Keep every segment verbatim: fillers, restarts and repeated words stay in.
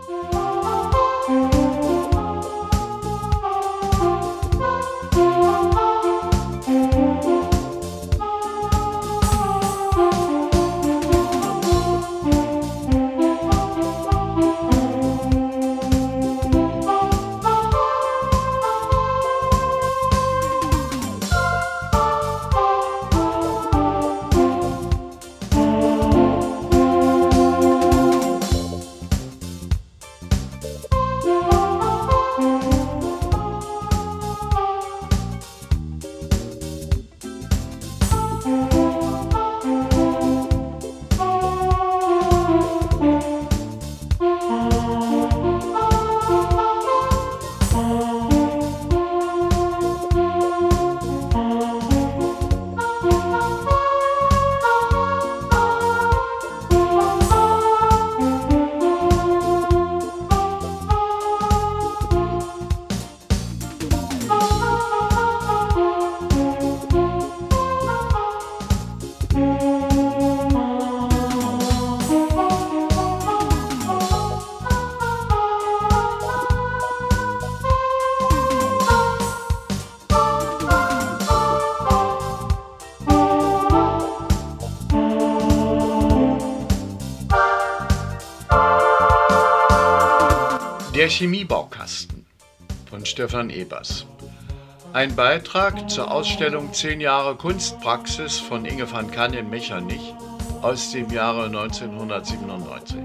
Der Chemiebaukasten von Stefan Ebers. Ein Beitrag zur Ausstellung zehn Jahre Kunstpraxis von Inge van Kann in Mechernich aus dem Jahre neunzehnhundertsiebenundneunzig.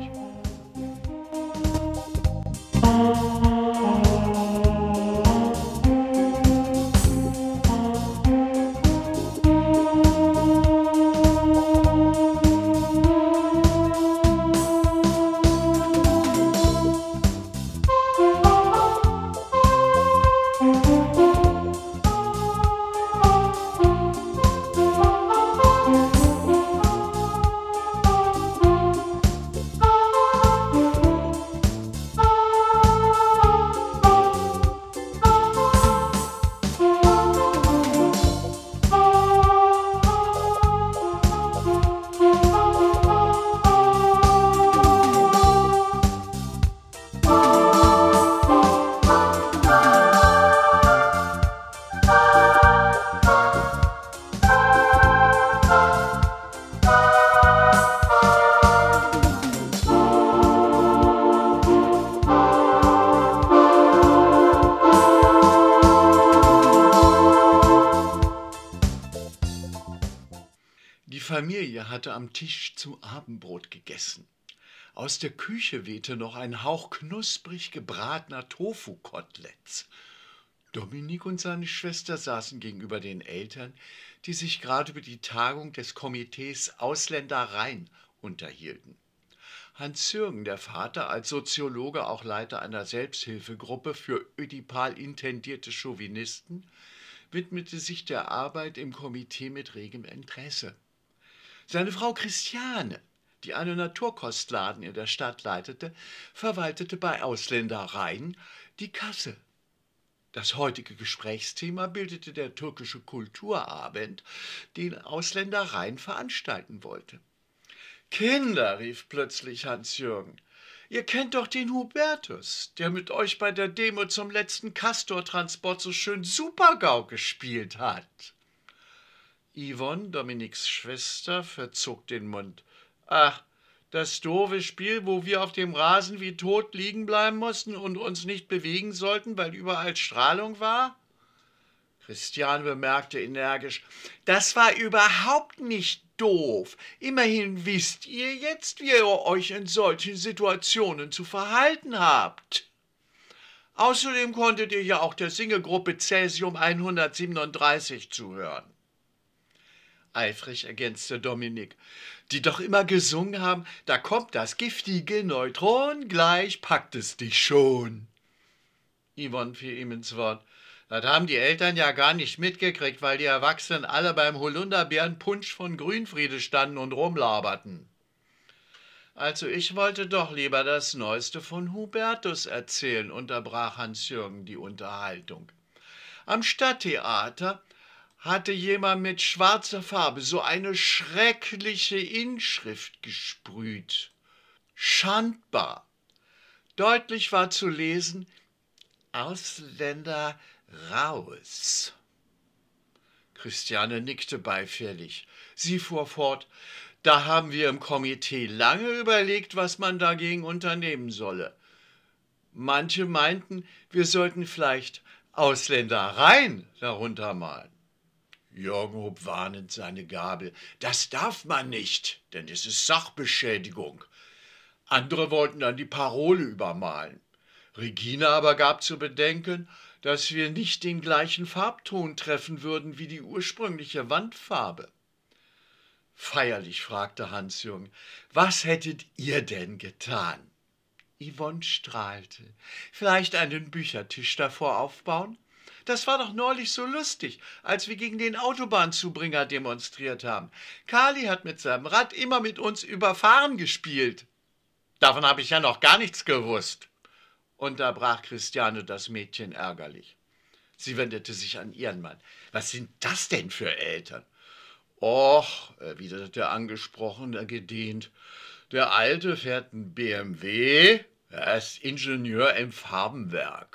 Die Familie hatte am Tisch zu Abendbrot gegessen. Aus der Küche wehte noch ein Hauch knusprig gebratener Tofu-Koteletts. Dominik und seine Schwester saßen gegenüber den Eltern, die sich gerade über die Tagung des Komitees Ausländereien unterhielten. Hans-Jürgen, der Vater, als Soziologe auch Leiter einer Selbsthilfegruppe für ödipal intendierte Chauvinisten, widmete sich der Arbeit im Komitee mit regem Interesse. Seine Frau Christiane, die einen Naturkostladen in der Stadt leitete, verwaltete bei Ausländereien die Kasse. Das heutige Gesprächsthema bildete der türkische Kulturabend, den Ausländereien veranstalten wollte. »Kinder«, rief plötzlich Hans-Jürgen, »ihr kennt doch den Hubertus, der mit euch bei der Demo zum letzten Castor-Transport so schön Super-GAU gespielt hat.« Yvonne, Dominiks Schwester, verzog den Mund. »Ach, das doofe Spiel, wo wir auf dem Rasen wie tot liegen bleiben mussten und uns nicht bewegen sollten, weil überall Strahlung war?« Christian bemerkte energisch, »Das war überhaupt nicht doof. Immerhin wisst ihr jetzt, wie ihr euch in solchen Situationen zu verhalten habt. Außerdem konntet ihr ja auch der Singegruppe Cäsium hundertsiebenunddreißig zuhören.« Eifrig ergänzte Dominik, »die doch immer gesungen haben, da kommt das giftige Neutron, gleich packt es dich schon.« Yvonne fiel ihm ins Wort. »Das haben die Eltern ja gar nicht mitgekriegt, weil die Erwachsenen alle beim Holunderbeerenpunsch von Grünfriede standen und rumlaberten.« »Also ich wollte doch lieber das Neueste von Hubertus erzählen«, unterbrach Hans-Jürgen die Unterhaltung. »Am Stadttheater hatte jemand mit schwarzer Farbe so eine schreckliche Inschrift gesprüht. Schandbar. Deutlich war zu lesen: Ausländer raus. Christiane nickte beifällig. Sie fuhr fort: Da haben wir im Komitee lange überlegt, was man dagegen unternehmen solle. Manche meinten, wir sollten vielleicht Ausländer rein darunter malen. Jürgen hob warnend seine Gabel. Das darf man nicht, denn es ist Sachbeschädigung. Andere wollten dann die Parole übermalen. Regina aber gab zu bedenken, dass wir nicht den gleichen Farbton treffen würden wie die ursprüngliche Wandfarbe. Feierlich fragte Hans-Jürgen: Was hättet ihr denn getan? Yvonne strahlte. Vielleicht einen Büchertisch davor aufbauen? Das war doch neulich so lustig, als wir gegen den Autobahnzubringer demonstriert haben. Kali hat mit seinem Rad immer mit uns über Fahren gespielt. Davon habe ich ja noch gar nichts gewusst, unterbrach Christiane das Mädchen ärgerlich. Sie wendete sich an ihren Mann. Was sind das denn für Eltern? Och, erwiderte der Angesprochene gedehnt, der Alte fährt einen B M W, er ist Ingenieur im Farbenwerk.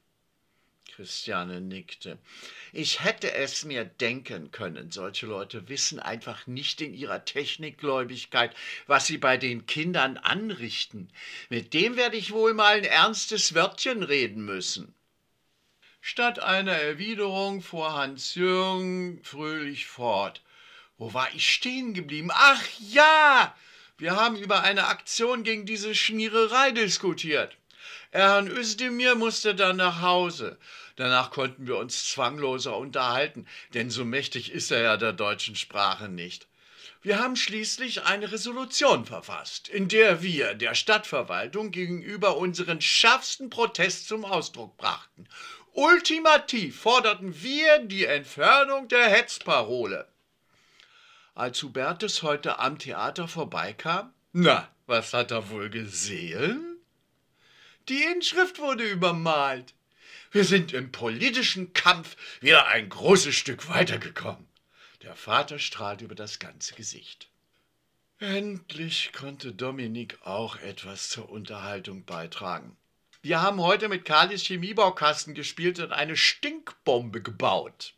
Christiane nickte. Ich hätte es mir denken können. Solche Leute wissen einfach nicht in ihrer Technikgläubigkeit, was sie bei den Kindern anrichten. Mit dem werde ich wohl mal ein ernstes Wörtchen reden müssen. Statt einer Erwiderung fuhr Hans-Jürgen fröhlich fort. Wo war ich stehen geblieben? Ach ja! Wir haben über eine Aktion gegen diese Schmiererei diskutiert. Erhan Özdemir musste dann nach Hause. Danach konnten wir uns zwangloser unterhalten, denn so mächtig ist er ja der deutschen Sprache nicht. Wir haben schließlich eine Resolution verfasst, in der wir der Stadtverwaltung gegenüber unseren schärfsten Protest zum Ausdruck brachten. Ultimativ forderten wir die Entfernung der Hetzparole. Als Hubertus heute am Theater vorbeikam, na, was hat er wohl gesehen? Die Inschrift wurde übermalt. Wir sind im politischen Kampf wieder ein großes Stück weitergekommen. Der Vater strahlte über das ganze Gesicht. Endlich konnte Dominik auch etwas zur Unterhaltung beitragen. Wir haben heute mit Kalis Chemiebaukasten gespielt und eine Stinkbombe gebaut.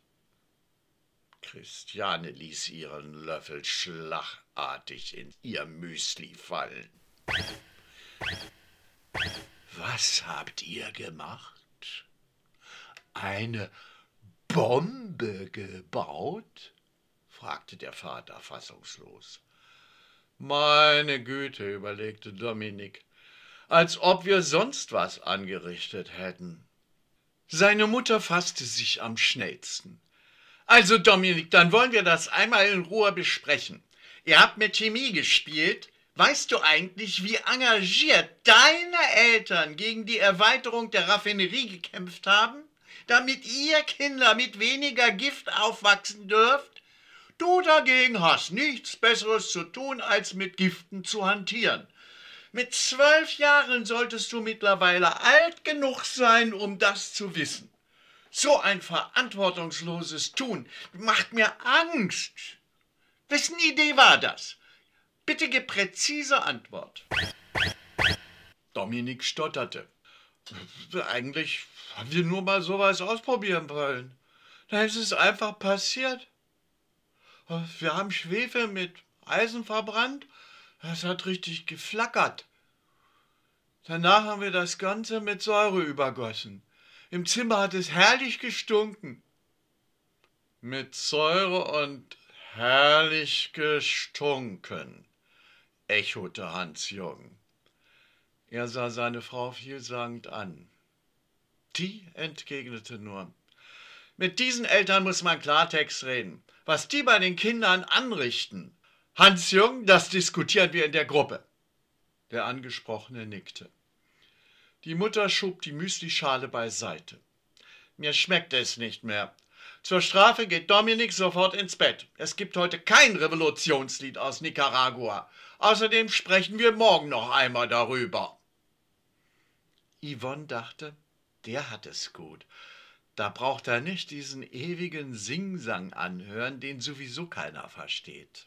Christiane ließ ihren Löffel schlagartig in ihr Müsli fallen. Was habt ihr gemacht? Eine Bombe gebaut? Fragte der Vater fassungslos. Meine Güte, überlegte Dominik, als ob wir sonst was angerichtet hätten. Seine Mutter fasste sich am schnellsten. Also Dominik, dann wollen wir das einmal in Ruhe besprechen. Ihr habt mit Chemie gespielt. Weißt du eigentlich, wie engagiert deine Eltern gegen die Erweiterung der Raffinerie gekämpft haben, damit ihr Kinder mit weniger Gift aufwachsen dürft? Du dagegen hast nichts Besseres zu tun, als mit Giften zu hantieren. Mit zwölf Jahren solltest du mittlerweile alt genug sein, um das zu wissen. So ein verantwortungsloses Tun macht mir Angst. Wessen Idee war das? Bitte gib präzise Antwort. Dominik stotterte. Eigentlich haben wir nur mal sowas ausprobieren wollen. Da ist es einfach passiert. Wir haben Schwefel mit Eisen verbrannt. Das hat richtig geflackert. Danach haben wir das Ganze mit Säure übergossen. Im Zimmer hat es herrlich gestunken. Mit Säure und herrlich gestunken, echote Hans-Jürgen. Er sah seine Frau vielsagend an. Die entgegnete nur: Mit diesen Eltern muss man Klartext reden. Was die bei den Kindern anrichten. Hans-Jürgen, das diskutieren wir in der Gruppe. Der Angesprochene nickte. Die Mutter schob die Müslischale beiseite. Mir schmeckt es nicht mehr. Zur Strafe geht Dominik sofort ins Bett. Es gibt heute kein Revolutionslied aus Nicaragua. Außerdem sprechen wir morgen noch einmal darüber. Yvonne dachte, der hat es gut. Da braucht er nicht diesen ewigen Singsang anhören, den sowieso keiner versteht.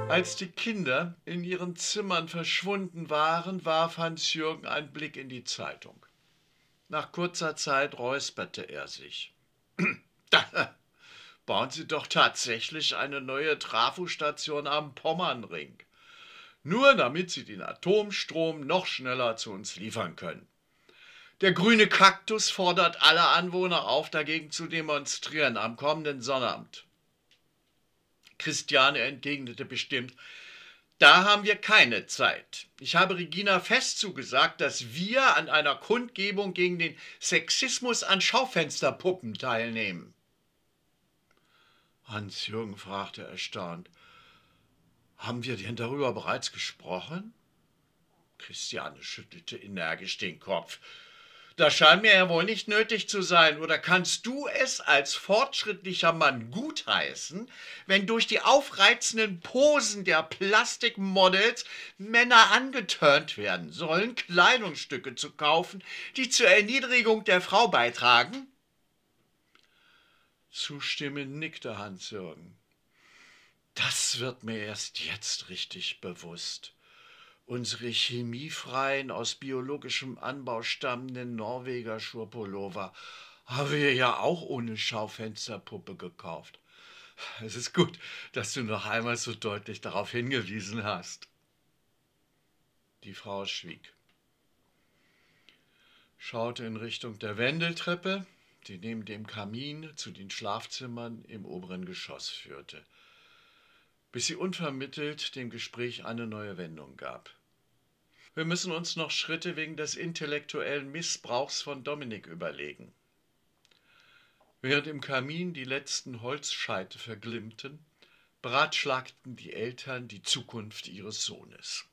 Als die Kinder in ihren Zimmern verschwunden waren, warf Hans-Jürgen einen Blick in die Zeitung. Nach kurzer Zeit räusperte er sich. Da bauen Sie doch tatsächlich eine neue Trafostation am Pommernring. Nur damit Sie den Atomstrom noch schneller zu uns liefern können. Der grüne Kaktus fordert alle Anwohner auf, dagegen zu demonstrieren am kommenden Sonnabend. Christiane entgegnete bestimmt: Da haben wir keine Zeit. Ich habe Regina fest zugesagt, dass wir an einer Kundgebung gegen den Sexismus an Schaufensterpuppen teilnehmen. Hans-Jürgen fragte erstaunt: Haben wir denn darüber bereits gesprochen? Christiane schüttelte energisch den Kopf. Das scheint mir ja wohl nicht nötig zu sein. Oder kannst du es als fortschrittlicher Mann gutheißen, wenn durch die aufreizenden Posen der Plastikmodels Männer angeturnt werden sollen, Kleidungsstücke zu kaufen, die zur Erniedrigung der Frau beitragen? Zustimmend nickte Hans-Jürgen. Das wird mir erst jetzt richtig bewusst. Unsere chemiefreien, aus biologischem Anbau stammenden Norweger Schurpullover haben wir ja auch ohne Schaufensterpuppe gekauft. Es ist gut, dass du noch einmal so deutlich darauf hingewiesen hast. Die Frau schwieg, schaute in Richtung der Wendeltreppe, die neben dem Kamin zu den Schlafzimmern im oberen Geschoss führte, bis sie unvermittelt dem Gespräch eine neue Wendung gab. Wir müssen uns noch Schritte wegen des intellektuellen Missbrauchs von Dominik überlegen. Während im Kamin die letzten Holzscheite verglimmten, beratschlagten die Eltern die Zukunft ihres Sohnes.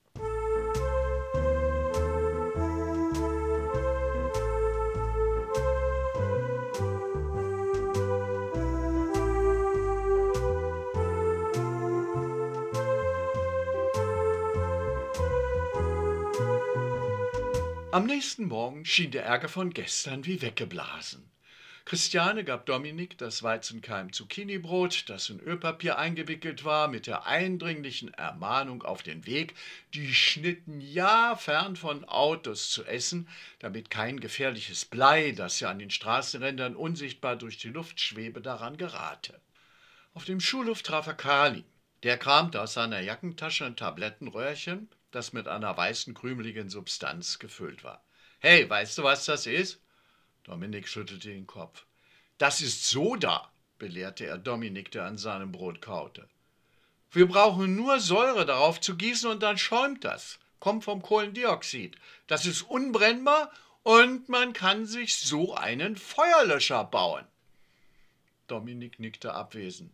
Am nächsten Morgen schien der Ärger von gestern wie weggeblasen. Christiane gab Dominik das Weizenkeim-Zucchini-Brot, das in Ölpapier eingewickelt war, mit der eindringlichen Ermahnung auf den Weg, die Schnitten ja fern von Autos zu essen, damit kein gefährliches Blei, das ja an den Straßenrändern unsichtbar durch die Luft schwebe, daran gerate. Auf dem Schulhof traf er Kali. Der kramte aus seiner Jackentasche ein Tablettenröhrchen, das mit einer weißen, krümeligen Substanz gefüllt war. »Hey, weißt du, was das ist?« Dominik schüttelte den Kopf. »Das ist Soda«, belehrte er Dominik, der an seinem Brot kaute. »Wir brauchen nur Säure darauf zu gießen und dann schäumt das. Kommt vom Kohlendioxid. Das ist unbrennbar und man kann sich so einen Feuerlöscher bauen.« Dominik nickte abwesend.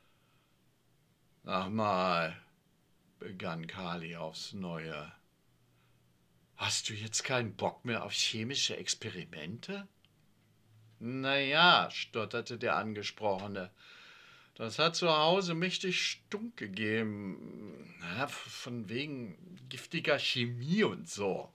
»Sag mal«, begann Kali aufs Neue, »hast du jetzt keinen Bock mehr auf chemische Experimente?« »Na ja«, stotterte der Angesprochene, »das hat zu Hause mächtig Stunk gegeben, na, von wegen giftiger Chemie und so.«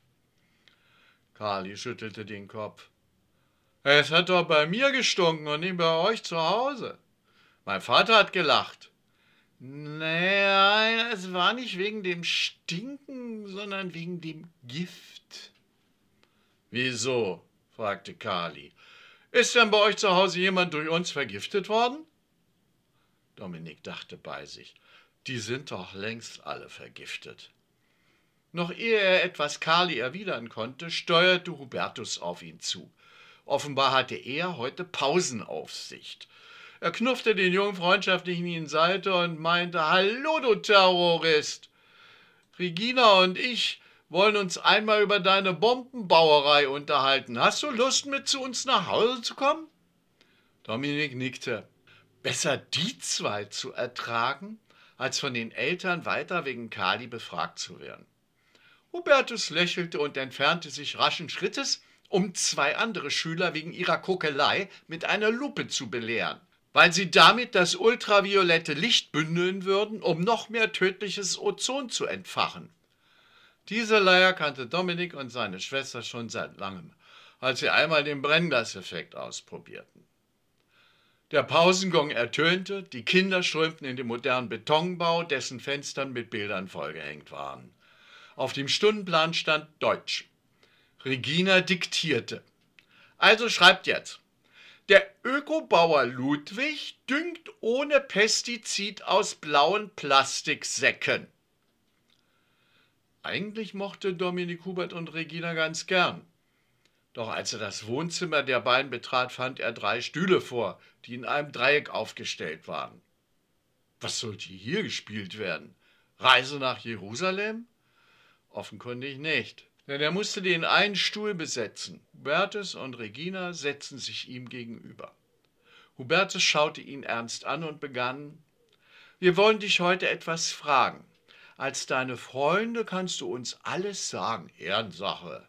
Kali schüttelte den Kopf. »Es hat doch bei mir gestunken und nicht bei euch zu Hause. Mein Vater hat gelacht.« »Nein, es war nicht wegen dem Stinken, sondern wegen dem Gift.« »Wieso?«, fragte Kali. »Ist denn bei euch zu Hause jemand durch uns vergiftet worden?« Dominik dachte bei sich. Die sind doch längst alle vergiftet. Noch ehe er etwas Kali erwidern konnte, steuerte Hubertus auf ihn zu. Offenbar hatte er heute Pausenaufsicht. Er knuffte den Jungen freundschaftlich in die Seite und meinte: »Hallo, du Terrorist! Regina und ich wollen uns einmal über deine Bombenbauerei unterhalten. Hast du Lust, mit zu uns nach Hause zu kommen?« Dominik nickte. Besser die zwei zu ertragen, als von den Eltern weiter wegen Kali befragt zu werden. Hubertus lächelte und entfernte sich raschen Schrittes, um zwei andere Schüler wegen ihrer Kokelei mit einer Lupe zu belehren, weil sie damit das ultraviolette Licht bündeln würden, um noch mehr tödliches Ozon zu entfachen. Diese Leier kannte Dominik und seine Schwester schon seit langem, als sie einmal den Brennglaseffekt ausprobierten. Der Pausengong ertönte, die Kinder strömten in den modernen Betonbau, dessen Fenstern mit Bildern vollgehängt waren. Auf dem Stundenplan stand Deutsch. Regina diktierte. Also schreibt jetzt. Der Ökobauer Ludwig düngt ohne Pestizid aus blauen Plastiksäcken. Eigentlich mochte Dominik Hubert und Regina ganz gern. Doch als er das Wohnzimmer der beiden betrat, fand er drei Stühle vor, die in einem Dreieck aufgestellt waren. Was sollte hier gespielt werden? Reise nach Jerusalem? Offenkundig nicht, denn er musste den einen Stuhl besetzen. Hubertus und Regina setzten sich ihm gegenüber. Hubertus schaute ihn ernst an und begann: Wir wollen dich heute etwas fragen. Als deine Freunde kannst du uns alles sagen, Ehrensache.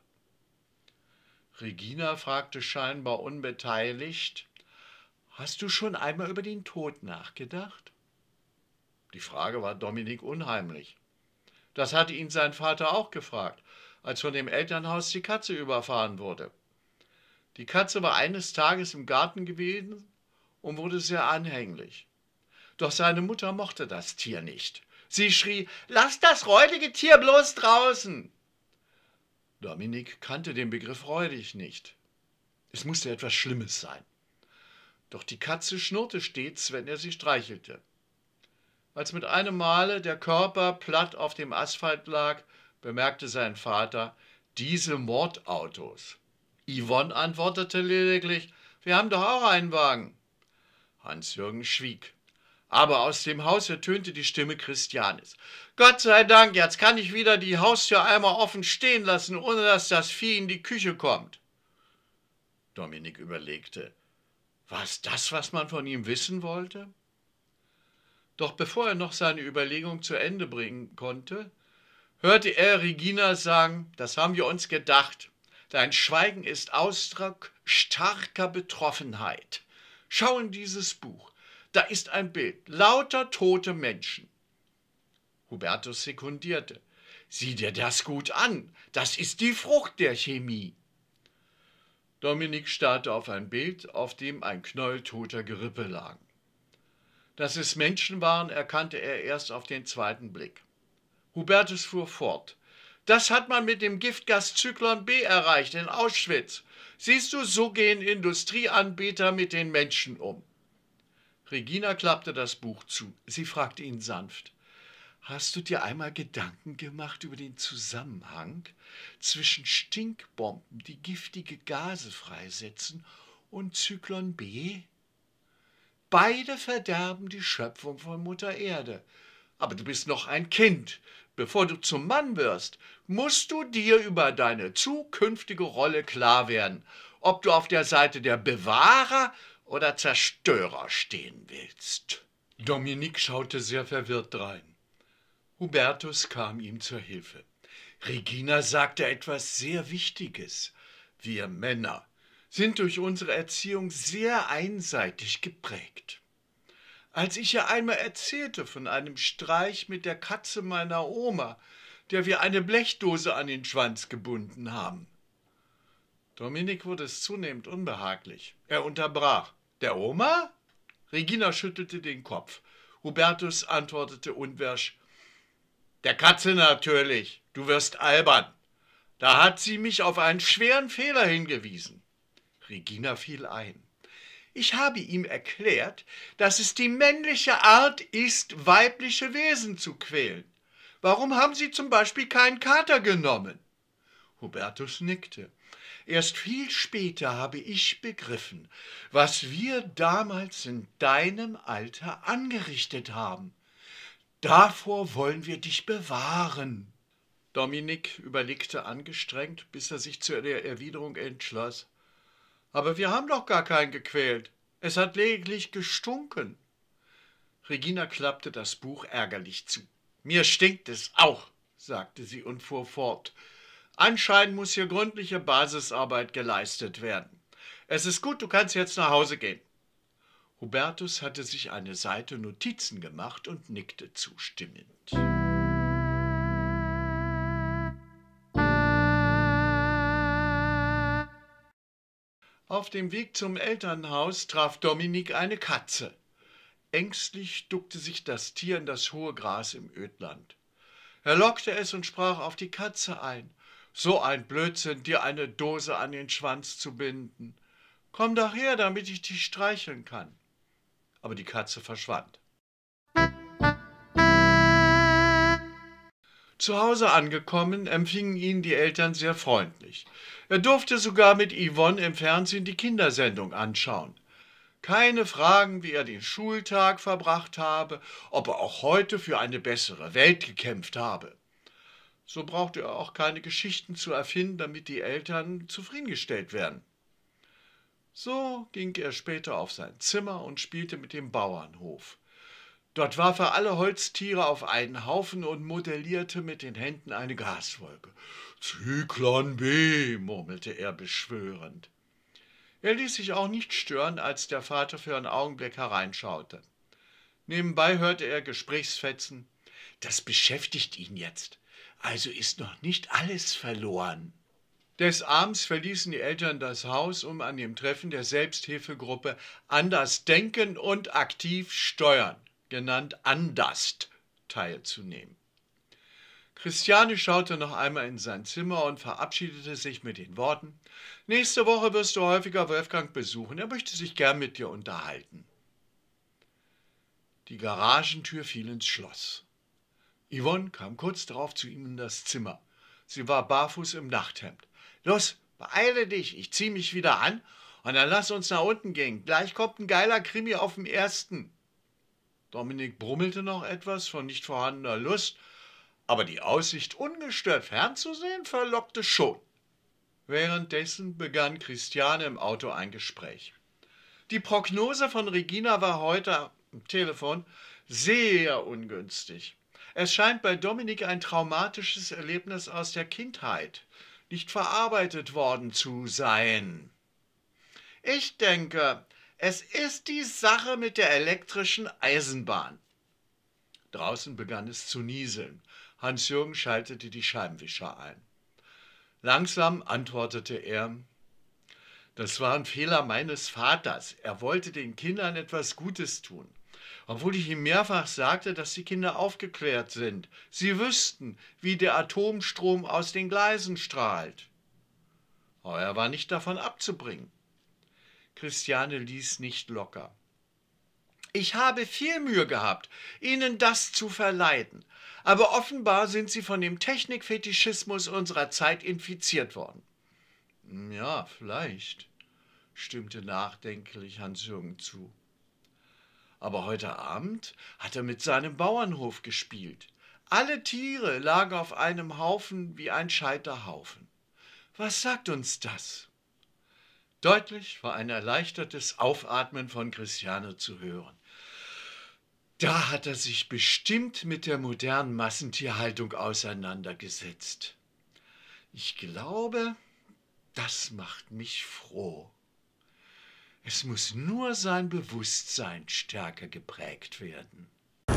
Regina fragte scheinbar unbeteiligt: Hast du schon einmal über den Tod nachgedacht? Die Frage war Dominik unheimlich. Das hatte ihn sein Vater auch gefragt, als von dem Elternhaus die Katze überfahren wurde. Die Katze war eines Tages im Garten gewesen und wurde sehr anhänglich. Doch seine Mutter mochte das Tier nicht. Sie schrie: Lass das räudige Tier bloß draußen! Dominik kannte den Begriff räudig nicht. Es musste etwas Schlimmes sein. Doch die Katze schnurrte stets, wenn er sie streichelte. Als mit einem Male der Körper platt auf dem Asphalt lag, bemerkte sein Vater: Diese Mordautos. Yvonne antwortete lediglich: Wir haben doch auch einen Wagen. Hans-Jürgen schwieg. Aber aus dem Haus ertönte die Stimme Christianes. Gott sei Dank, jetzt kann ich wieder die Haustür einmal offen stehen lassen, ohne dass das Vieh in die Küche kommt. Dominik überlegte. War es das, was man von ihm wissen wollte? Doch bevor er noch seine Überlegung zu Ende bringen konnte, hörte er Regina sagen: Das haben wir uns gedacht. Dein Schweigen ist Ausdruck starker Betroffenheit. Schau in dieses Buch. Da ist ein Bild, lauter tote Menschen. Hubertus sekundierte. Sieh dir das gut an, das ist die Frucht der Chemie. Dominik starrte auf ein Bild, auf dem ein Knäuel toter Gerippe lagen. Dass es Menschen waren, erkannte er erst auf den zweiten Blick. Hubertus fuhr fort. Das hat man mit dem Giftgas Zyklon B erreicht in Auschwitz. Siehst du, so gehen Industrieanbieter mit den Menschen um. Regina klappte das Buch zu. Sie fragte ihn sanft: Hast du dir einmal Gedanken gemacht über den Zusammenhang zwischen Stinkbomben, die giftige Gase freisetzen, und Zyklon B? Beide verderben die Schöpfung von Mutter Erde. Aber du bist noch ein Kind. Bevor du zum Mann wirst, musst du dir über deine zukünftige Rolle klar werden, ob du auf der Seite der Bewahrer oder Zerstörer stehen willst. Dominik schaute sehr verwirrt drein. Hubertus kam ihm zur Hilfe. Regina sagte etwas sehr Wichtiges. Wir Männer sind durch unsere Erziehung sehr einseitig geprägt. Als ich ihr einmal erzählte von einem Streich mit der Katze meiner Oma, der wir eine Blechdose an den Schwanz gebunden haben. Dominik wurde es zunehmend unbehaglich. Er unterbrach. Der Oma? Regina schüttelte den Kopf. Hubertus antwortete unwirsch: Der Katze natürlich. Du wirst albern. Da hat sie mich auf einen schweren Fehler hingewiesen. Regina fiel ein. Ich habe ihm erklärt, dass es die männliche Art ist, weibliche Wesen zu quälen. Warum haben Sie zum Beispiel keinen Kater genommen? Hubertus nickte. Erst viel später habe ich begriffen, was wir damals in deinem Alter angerichtet haben. Davor wollen wir dich bewahren. Dominik überlegte angestrengt, bis er sich zur Erwiderung entschloss. Aber wir haben doch gar keinen gequält. Es hat lediglich gestunken. Regina klappte das Buch ärgerlich zu. Mir stinkt es auch, sagte sie und fuhr fort. Anscheinend muss hier gründliche Basisarbeit geleistet werden. Es ist gut, du kannst jetzt nach Hause gehen. Hubertus hatte sich eine Seite Notizen gemacht und nickte zustimmend. Auf dem Weg zum Elternhaus traf Dominik eine Katze. Ängstlich duckte sich das Tier in das hohe Gras im Ödland. Er lockte es und sprach auf die Katze ein. »So ein Blödsinn, dir eine Dose an den Schwanz zu binden. Komm doch her, damit ich dich streicheln kann.« Aber die Katze verschwand. Zu Hause angekommen, empfingen ihn die Eltern sehr freundlich. Er durfte sogar mit Yvonne im Fernsehen die Kindersendung anschauen. Keine Fragen, wie er den Schultag verbracht habe, ob er auch heute für eine bessere Welt gekämpft habe. So brauchte er auch keine Geschichten zu erfinden, damit die Eltern zufriedengestellt werden. So ging er später auf sein Zimmer und spielte mit dem Bauernhof. Dort warf er alle Holztiere auf einen Haufen und modellierte mit den Händen eine Gaswolke. »Zyklon B«, murmelte er beschwörend. Er ließ sich auch nicht stören, als der Vater für einen Augenblick hereinschaute. Nebenbei hörte er Gesprächsfetzen. »Das beschäftigt ihn jetzt. Also ist noch nicht alles verloren.« Des Abends verließen die Eltern das Haus, um an dem Treffen der Selbsthilfegruppe Anders Denken und Aktiv Steuern, genannt Andast, teilzunehmen. Christiane schaute noch einmal in sein Zimmer und verabschiedete sich mit den Worten: »Nächste Woche wirst du häufiger Wolfgang besuchen, er möchte sich gern mit dir unterhalten.« Die Garagentür fiel ins Schloss. Yvonne kam kurz darauf zu ihm in das Zimmer. Sie war barfuß im Nachthemd. »Los, beeile dich, ich zieh mich wieder an und dann lass uns nach unten gehen. Gleich kommt ein geiler Krimi auf dem ersten.« Dominik brummelte noch etwas von nicht vorhandener Lust, aber die Aussicht, ungestört fernzusehen, verlockte schon. Währenddessen begann Christiane im Auto ein Gespräch. Die Prognose von Regina war heute am Telefon sehr ungünstig. Es scheint bei Dominik ein traumatisches Erlebnis aus der Kindheit nicht verarbeitet worden zu sein. »Ich denke, es ist die Sache mit der elektrischen Eisenbahn.« Draußen begann es zu nieseln. Hans-Jürgen schaltete die Scheibenwischer ein. Langsam antwortete er: »Das war ein Fehler meines Vaters. Er wollte den Kindern etwas Gutes tun. Obwohl ich ihm mehrfach sagte, dass die Kinder aufgeklärt sind. Sie wüssten, wie der Atomstrom aus den Gleisen strahlt.« Aber er war nicht davon abzubringen. Christiane ließ nicht locker. »Ich habe viel Mühe gehabt, Ihnen das zu verleiden. Aber offenbar sind Sie von dem Technikfetischismus unserer Zeit infiziert worden.« »Ja, vielleicht«, stimmte nachdenklich Hans-Jürgen zu. Aber heute Abend hat er mit seinem Bauernhof gespielt. Alle Tiere lagen auf einem Haufen wie ein Scheiterhaufen. Was sagt uns das?« Deutlich war ein erleichtertes Aufatmen von Christiane zu hören. Da hat er sich bestimmt mit der modernen Massentierhaltung auseinandergesetzt. Ich glaube, das macht mich froh. Es muss nur sein Bewusstsein stärker geprägt werden.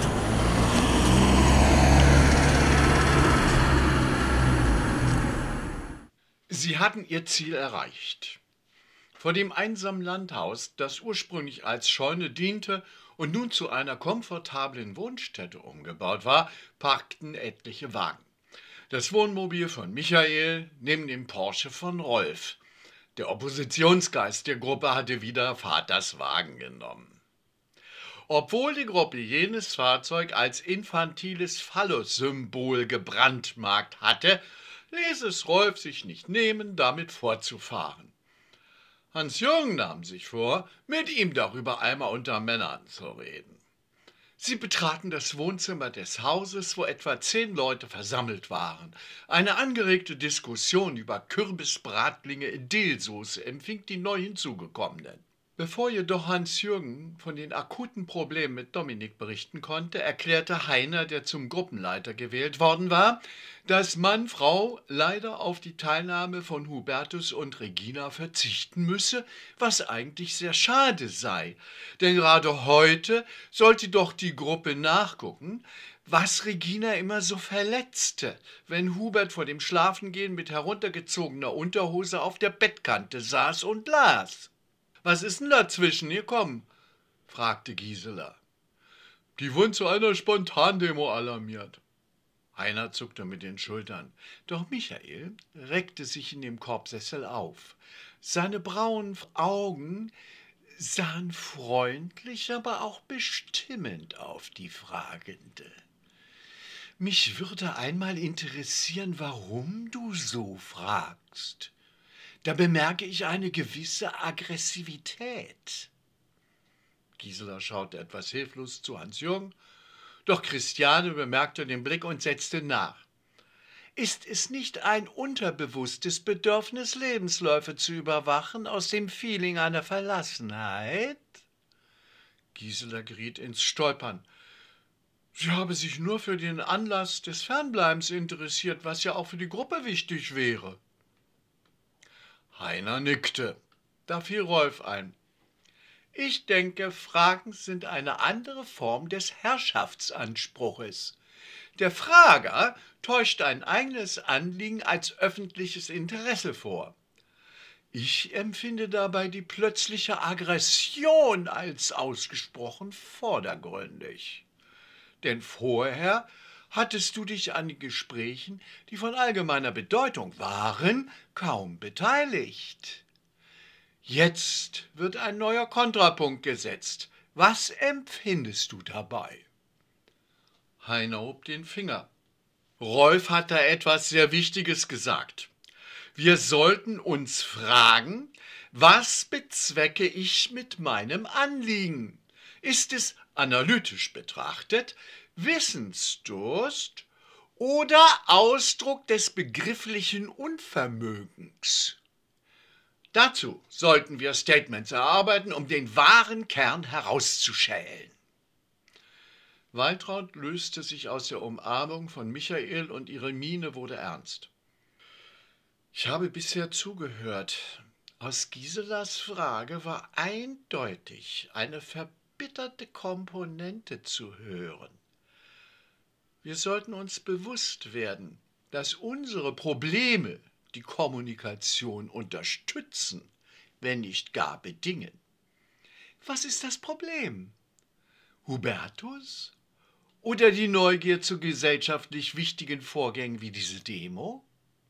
Sie hatten ihr Ziel erreicht. Vor dem einsamen Landhaus, das ursprünglich als Scheune diente und nun zu einer komfortablen Wohnstätte umgebaut war, parkten etliche Wagen. Das Wohnmobil von Michael neben dem Porsche von Rolf. Der Oppositionsgeist der Gruppe hatte wieder Vaters Wagen genommen. Obwohl die Gruppe jenes Fahrzeug als infantiles Phallus-Symbol gebrandmarkt hatte, ließ es Rolf sich nicht nehmen, damit fortzufahren. Hans-Jürgen nahm sich vor, mit ihm darüber einmal unter Männern zu reden. Sie betraten das Wohnzimmer des Hauses, wo etwa zehn Leute versammelt waren. Eine angeregte Diskussion über Kürbisbratlinge in Dillsoße empfing die neu hinzugekommenen. Bevor jedoch Hans-Jürgen von den akuten Problemen mit Dominik berichten konnte, erklärte Heiner, der zum Gruppenleiter gewählt worden war, dass Mann, Frau leider auf die Teilnahme von Hubertus und Regina verzichten müsse, was eigentlich sehr schade sei. Denn gerade heute sollte doch die Gruppe nachgucken, was Regina immer so verletzte, wenn Hubert vor dem Schlafengehen mit heruntergezogener Unterhose auf der Bettkante saß und las. »Was ist denn dazwischen gekommen?« fragte Gisela. »Die wurden zu einer Spontandemo alarmiert.« Heiner zuckte mit den Schultern. Doch Michael reckte sich in dem Korbsessel auf. Seine braunen Augen sahen freundlich, aber auch bestimmend auf die Fragende. »Mich würde einmal interessieren, warum du so fragst. Da bemerke ich eine gewisse Aggressivität.« Gisela schaute etwas hilflos zu Hans-Jürgen, doch Christiane bemerkte den Blick und setzte nach. »Ist es nicht ein unterbewusstes Bedürfnis, Lebensläufe zu überwachen, aus dem Feeling einer Verlassenheit?« Gisela geriet ins Stolpern. Sie habe sich nur für den Anlass des Fernbleibens interessiert, was ja auch für die Gruppe wichtig wäre. Heiner nickte. Da fiel Rolf ein. »Ich denke, Fragen sind eine andere Form des Herrschaftsanspruches. Der Frager täuscht ein eigenes Anliegen als öffentliches Interesse vor. Ich empfinde dabei die plötzliche Aggression als ausgesprochen vordergründig. Denn vorher hattest du dich an den Gesprächen, die von allgemeiner Bedeutung waren, kaum beteiligt. Jetzt wird ein neuer Kontrapunkt gesetzt. Was empfindest du dabei?« Heiner hob den Finger. »Rolf hat da etwas sehr Wichtiges gesagt. Wir sollten uns fragen, was bezwecke ich mit meinem Anliegen? Ist es analytisch betrachtet Wissensdurst oder Ausdruck des begrifflichen Unvermögens? Dazu sollten wir Statements erarbeiten, um den wahren Kern herauszuschälen.« Waltraud löste sich aus der Umarmung von Michael und ihre Miene wurde ernst. »Ich habe bisher zugehört. Aus Giselas Frage war eindeutig eine verbitterte Komponente zu hören. Wir sollten uns bewusst werden, dass unsere Probleme die Kommunikation unterstützen, wenn nicht gar bedingen. Was ist das Problem? Hubertus? Oder die Neugier zu gesellschaftlich wichtigen Vorgängen wie diese Demo?«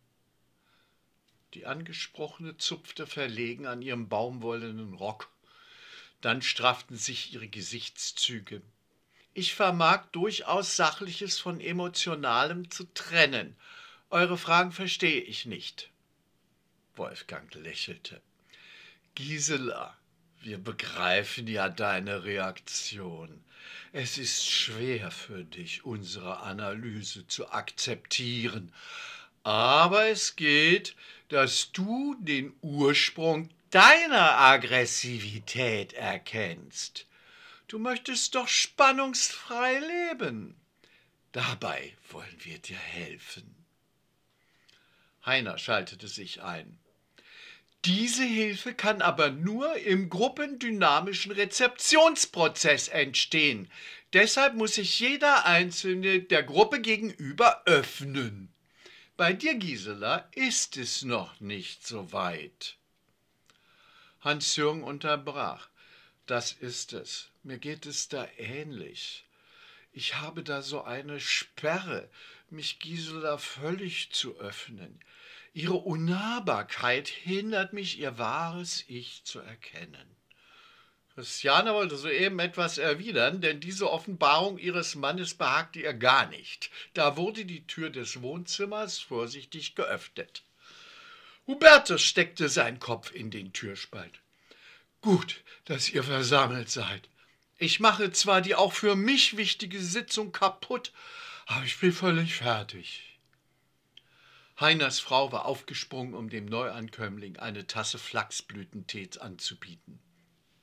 Die Angesprochene zupfte verlegen an ihrem baumwollenen Rock. Dann strafften sich ihre Gesichtszüge. »Ich vermag durchaus Sachliches von Emotionalem zu trennen. Eure Fragen verstehe ich nicht.« Wolfgang lächelte. »Gisela, wir begreifen ja deine Reaktion. Es ist schwer für dich, unsere Analyse zu akzeptieren. Aber es geht, dass du den Ursprung deiner Aggressivität erkennst. Du möchtest doch spannungsfrei leben. Dabei wollen wir dir helfen.« Heiner schaltete sich ein. »Diese Hilfe kann aber nur im gruppendynamischen Rezeptionsprozess entstehen. Deshalb muss sich jeder Einzelne der Gruppe gegenüber öffnen. Bei dir, Gisela, ist es noch nicht so weit.« Hans-Jürgen unterbrach. »Das ist es. Mir geht es da ähnlich. Ich habe da so eine Sperre, mich Gisela völlig zu öffnen. Ihre Unnahbarkeit hindert mich, ihr wahres Ich zu erkennen.« Christiane wollte soeben etwas erwidern, denn diese Offenbarung ihres Mannes behagte ihr gar nicht. Da wurde die Tür des Wohnzimmers vorsichtig geöffnet. Hubertus steckte seinen Kopf in den Türspalt. »Gut, dass ihr versammelt seid. Ich mache zwar die auch für mich wichtige Sitzung kaputt, aber ich bin völlig fertig.« Heiners Frau war aufgesprungen, um dem Neuankömmling eine Tasse Flachsblütentees anzubieten.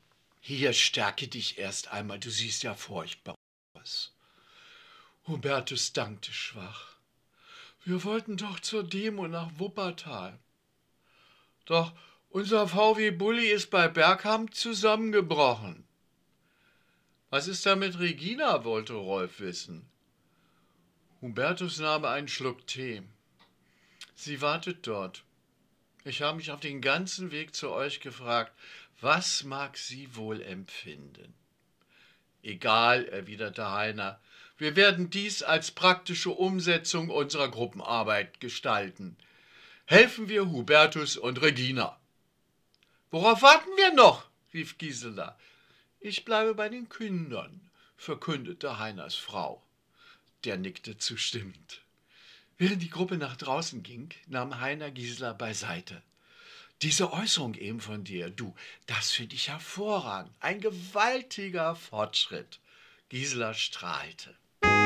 Hier, stärke dich erst einmal, du siehst ja furchtbar aus. Hubertus dankte schwach. Wir wollten doch zur Demo nach Wuppertal. Doch unser V W Bulli ist bei Bergham zusammengebrochen. Was ist da mit Regina, wollte Rolf wissen. Hubertus nahm einen Schluck Tee. Sie wartet dort. Ich habe mich auf den ganzen Weg zu euch gefragt, was mag sie wohl empfinden? Egal, erwiderte Heiner, wir werden dies als praktische Umsetzung unserer Gruppenarbeit gestalten. Helfen wir Hubertus und Regina. Worauf warten wir noch? Rief Gisela. Ich bleibe bei den Kindern, verkündete Heiners Frau. Der nickte zustimmend. Während die Gruppe nach draußen ging, nahm Heiner Gisela beiseite. Diese Äußerung eben von dir, du, das finde ich hervorragend. Ein gewaltiger Fortschritt. Gisela strahlte.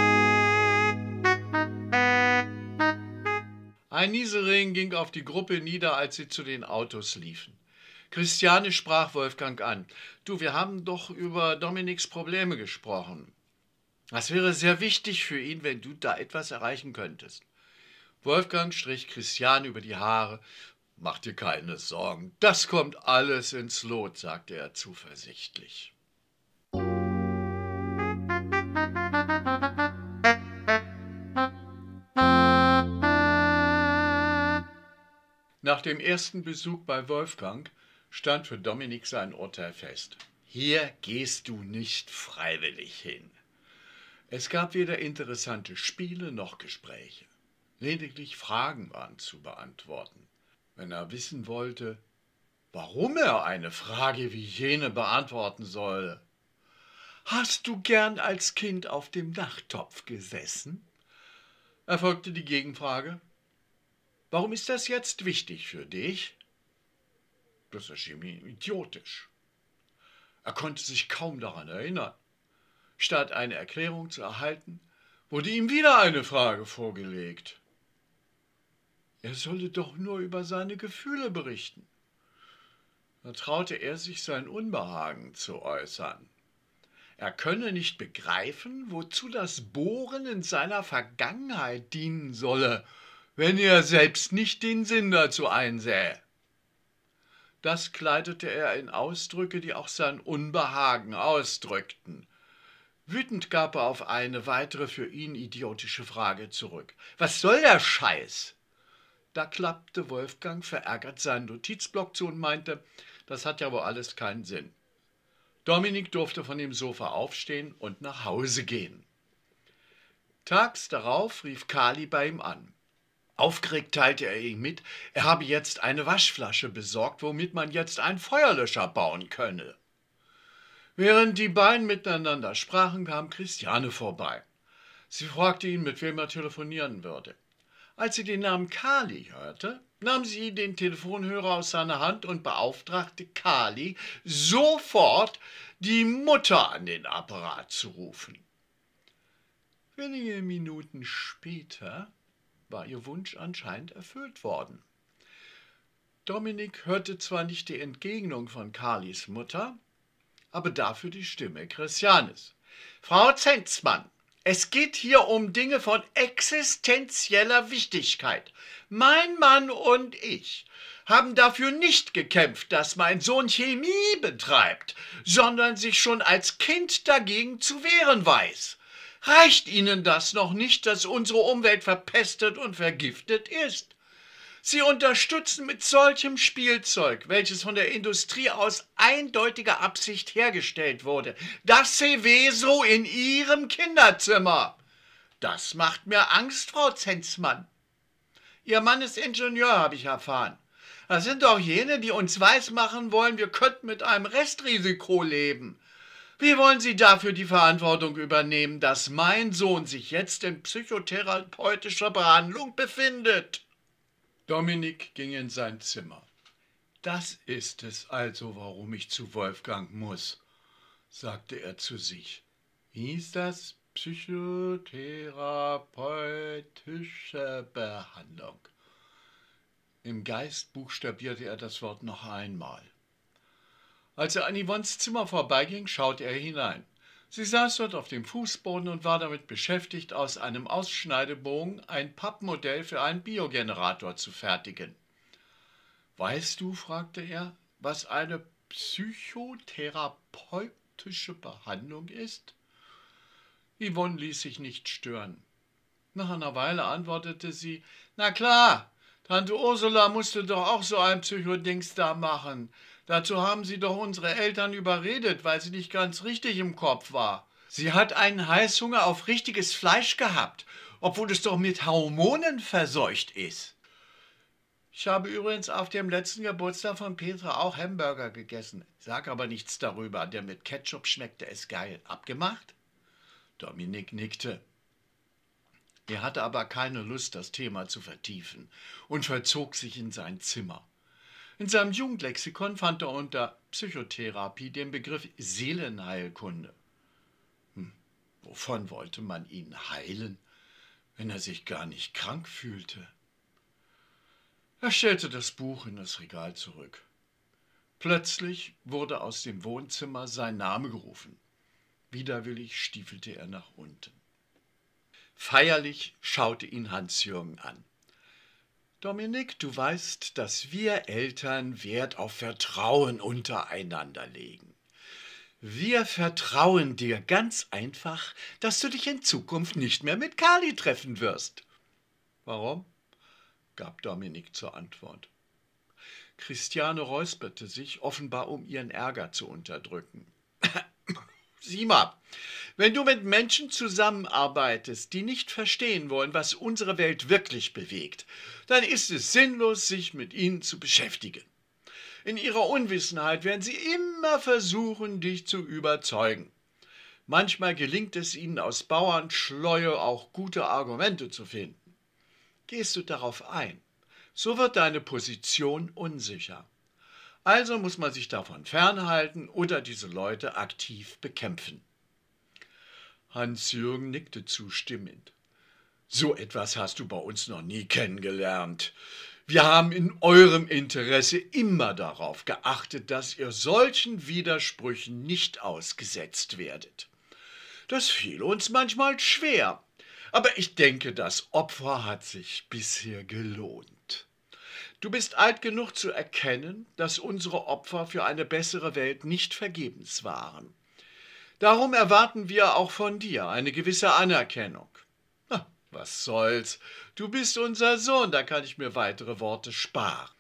Ein Nieselregen ging auf die Gruppe nieder, als sie zu den Autos liefen. Christiane sprach Wolfgang an. Du, wir haben doch über Dominiks Probleme gesprochen. Das wäre sehr wichtig für ihn, wenn du da etwas erreichen könntest. Wolfgang strich Christiane über die Haare. Mach dir keine Sorgen, das kommt alles ins Lot, sagte er zuversichtlich. Nach dem ersten Besuch bei Wolfgang stand für Dominik sein Urteil fest. Hier gehst du nicht freiwillig hin. Es gab weder interessante Spiele noch Gespräche. Lediglich Fragen waren zu beantworten. Wenn er wissen wollte, warum er eine Frage wie jene beantworten solle. Hast du gern als Kind auf dem Nachttopf gesessen? Erfolgte die Gegenfrage. Warum ist das jetzt wichtig für dich? Das erschien ihm idiotisch. Er konnte sich kaum daran erinnern. Statt eine Erklärung zu erhalten, wurde ihm wieder eine Frage vorgelegt. Er solle doch nur über seine Gefühle berichten. Da traute er sich sein Unbehagen zu äußern. Er könne nicht begreifen, wozu das Bohren in seiner Vergangenheit dienen solle, wenn er selbst nicht den Sinn dazu einsähe. Das kleidete er in Ausdrücke, die auch sein Unbehagen ausdrückten. Wütend gab er auf eine weitere für ihn idiotische Frage zurück. Was soll der Scheiß? Da klappte Wolfgang verärgert seinen Notizblock zu und meinte, das hat ja wohl alles keinen Sinn. Dominik durfte von dem Sofa aufstehen und nach Hause gehen. Tags darauf rief Kali bei ihm an. Aufgeregt teilte er ihm mit, er habe jetzt eine Waschflasche besorgt, womit man jetzt einen Feuerlöscher bauen könne. Während die beiden miteinander sprachen, kam Christiane vorbei. Sie fragte ihn, mit wem er telefonieren würde. Als sie den Namen Kali hörte, nahm sie den Telefonhörer aus seiner Hand und beauftragte Kali, sofort die Mutter an den Apparat zu rufen. Wenige Minuten später war ihr Wunsch anscheinend erfüllt worden. Dominik hörte zwar nicht die Entgegnung von Kalis Mutter, aber dafür die Stimme Christianes. Frau Zenzmann, es geht hier um Dinge von existenzieller Wichtigkeit. Mein Mann und ich haben dafür nicht gekämpft, dass mein Sohn Chemie betreibt, sondern sich schon als Kind dagegen zu wehren weiß. Reicht Ihnen das noch nicht, dass unsere Umwelt verpestet und vergiftet ist? Sie unterstützen mit solchem Spielzeug, welches von der Industrie aus eindeutiger Absicht hergestellt wurde, das Seveso in Ihrem Kinderzimmer. Das macht mir Angst, Frau Zenzmann. Ihr Mann ist Ingenieur, habe ich erfahren. Das sind doch jene, die uns weismachen wollen, wir könnten mit einem Restrisiko leben. Wie wollen Sie dafür die Verantwortung übernehmen, dass mein Sohn sich jetzt in psychotherapeutischer Behandlung befindet? Dominik ging in sein Zimmer. Das ist es also, warum ich zu Wolfgang muss, sagte er zu sich. Wie ist das? Psychotherapeutische Behandlung. Im Geist buchstabierte er das Wort noch einmal. Als er an Yvonnes Zimmer vorbeiging, schaute er hinein. Sie saß dort auf dem Fußboden und war damit beschäftigt, aus einem Ausschneidebogen ein Pappmodell für einen Biogenerator zu fertigen. »Weißt du«, fragte er, »was eine psychotherapeutische Behandlung ist?« Yvonne ließ sich nicht stören. Nach einer Weile antwortete sie, »Na klar, Tante Ursula musste doch auch so ein Psychodings da machen. Dazu haben sie doch unsere Eltern überredet, weil sie nicht ganz richtig im Kopf war. Sie hat einen Heißhunger auf richtiges Fleisch gehabt, obwohl es doch mit Hormonen verseucht ist.« »Ich habe übrigens auf dem letzten Geburtstag von Petra auch Hamburger gegessen. Sag aber nichts darüber, denn mit Ketchup schmeckte es geil. Abgemacht?« Dominik nickte. Er hatte aber keine Lust, das Thema zu vertiefen und verzog sich in sein Zimmer. In seinem Jugendlexikon fand er unter Psychotherapie den Begriff Seelenheilkunde. Hm, wovon wollte man ihn heilen, wenn er sich gar nicht krank fühlte? Er stellte das Buch in das Regal zurück. Plötzlich wurde aus dem Wohnzimmer sein Name gerufen. Widerwillig stiefelte er nach unten. Feierlich schaute ihn Hans-Jürgen an. »Dominik, du weißt, dass wir Eltern Wert auf Vertrauen untereinander legen. Wir vertrauen dir ganz einfach, dass du dich in Zukunft nicht mehr mit Kali treffen wirst.« »Warum?«, gab Dominik zur Antwort. Christiane räusperte sich, offenbar um ihren Ärger zu unterdrücken. »Sieh mal, wenn du mit Menschen zusammenarbeitest, die nicht verstehen wollen, was unsere Welt wirklich bewegt, dann ist es sinnlos, sich mit ihnen zu beschäftigen. In ihrer Unwissenheit werden sie immer versuchen, dich zu überzeugen. Manchmal gelingt es ihnen aus Bauernschleue auch gute Argumente zu finden. Gehst du darauf ein, so wird deine Position unsicher. Also muss man sich davon fernhalten oder diese Leute aktiv bekämpfen.« Hans-Jürgen nickte zustimmend. »So etwas hast du bei uns noch nie kennengelernt. Wir haben in eurem Interesse immer darauf geachtet, dass ihr solchen Widersprüchen nicht ausgesetzt werdet. Das fiel uns manchmal schwer, aber ich denke, das Opfer hat sich bisher gelohnt. Du bist alt genug zu erkennen, dass unsere Opfer für eine bessere Welt nicht vergebens waren. Darum erwarten wir auch von dir eine gewisse Anerkennung. Na, was soll's, du bist unser Sohn, da kann ich mir weitere Worte sparen.«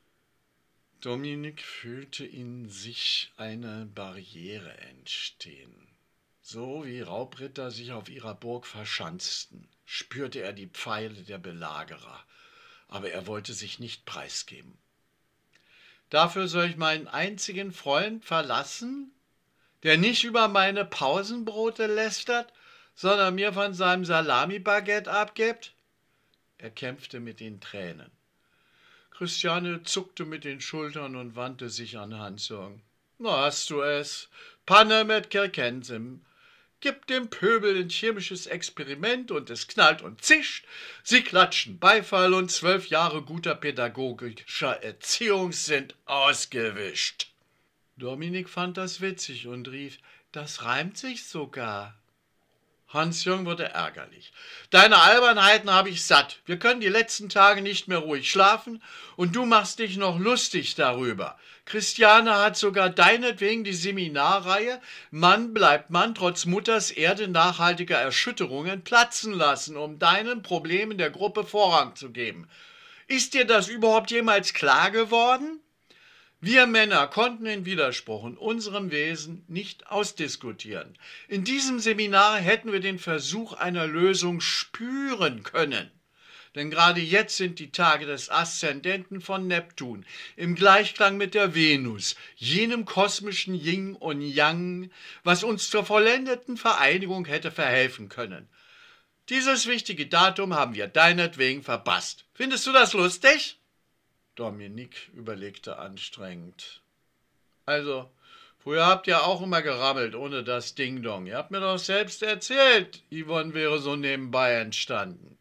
Dominik fühlte in sich eine Barriere entstehen. So wie Raubritter sich auf ihrer Burg verschanzten, spürte er die Pfeile der Belagerer. Aber er wollte sich nicht preisgeben. »Dafür soll ich meinen einzigen Freund verlassen, der nicht über meine Pausenbrote lästert, sondern mir von seinem Salami-Baguette abgibt?« Er kämpfte mit den Tränen. Christiane zuckte mit den Schultern und wandte sich an Hans-Jürgen. »Na, hast du es. Panne mit Kirkensem. Gib dem Pöbel ein chemisches Experiment und es knallt und zischt. Sie klatschen Beifall und zwölf Jahre guter pädagogischer Erziehung sind ausgewischt.« Dominik fand das witzig und rief, »Das reimt sich sogar.« Hans-Jürgen wurde ärgerlich. »Deine Albernheiten habe ich satt. Wir können die letzten Tage nicht mehr ruhig schlafen und du machst dich noch lustig darüber. Christiane hat sogar deinetwegen die Seminarreihe »Mann bleibt Mann trotz Mutters Erde nachhaltiger Erschütterungen« platzen lassen, um deinen Problemen der Gruppe Vorrang zu geben. Ist dir das überhaupt jemals klar geworden? Wir Männer konnten den Widerspruch in unserem Wesen nicht ausdiskutieren. In diesem Seminar hätten wir den Versuch einer Lösung spüren können. Denn gerade jetzt sind die Tage des Aszendenten von Neptun im Gleichklang mit der Venus, jenem kosmischen Yin und Yang, was uns zur vollendeten Vereinigung hätte verhelfen können. Dieses wichtige Datum haben wir deinetwegen verpasst. Findest du das lustig?« Dominik überlegte anstrengend. »Also, früher habt ihr auch immer gerammelt, ohne das Ding-Dong. Ihr habt mir doch selbst erzählt, Yvonne wäre so nebenbei entstanden.«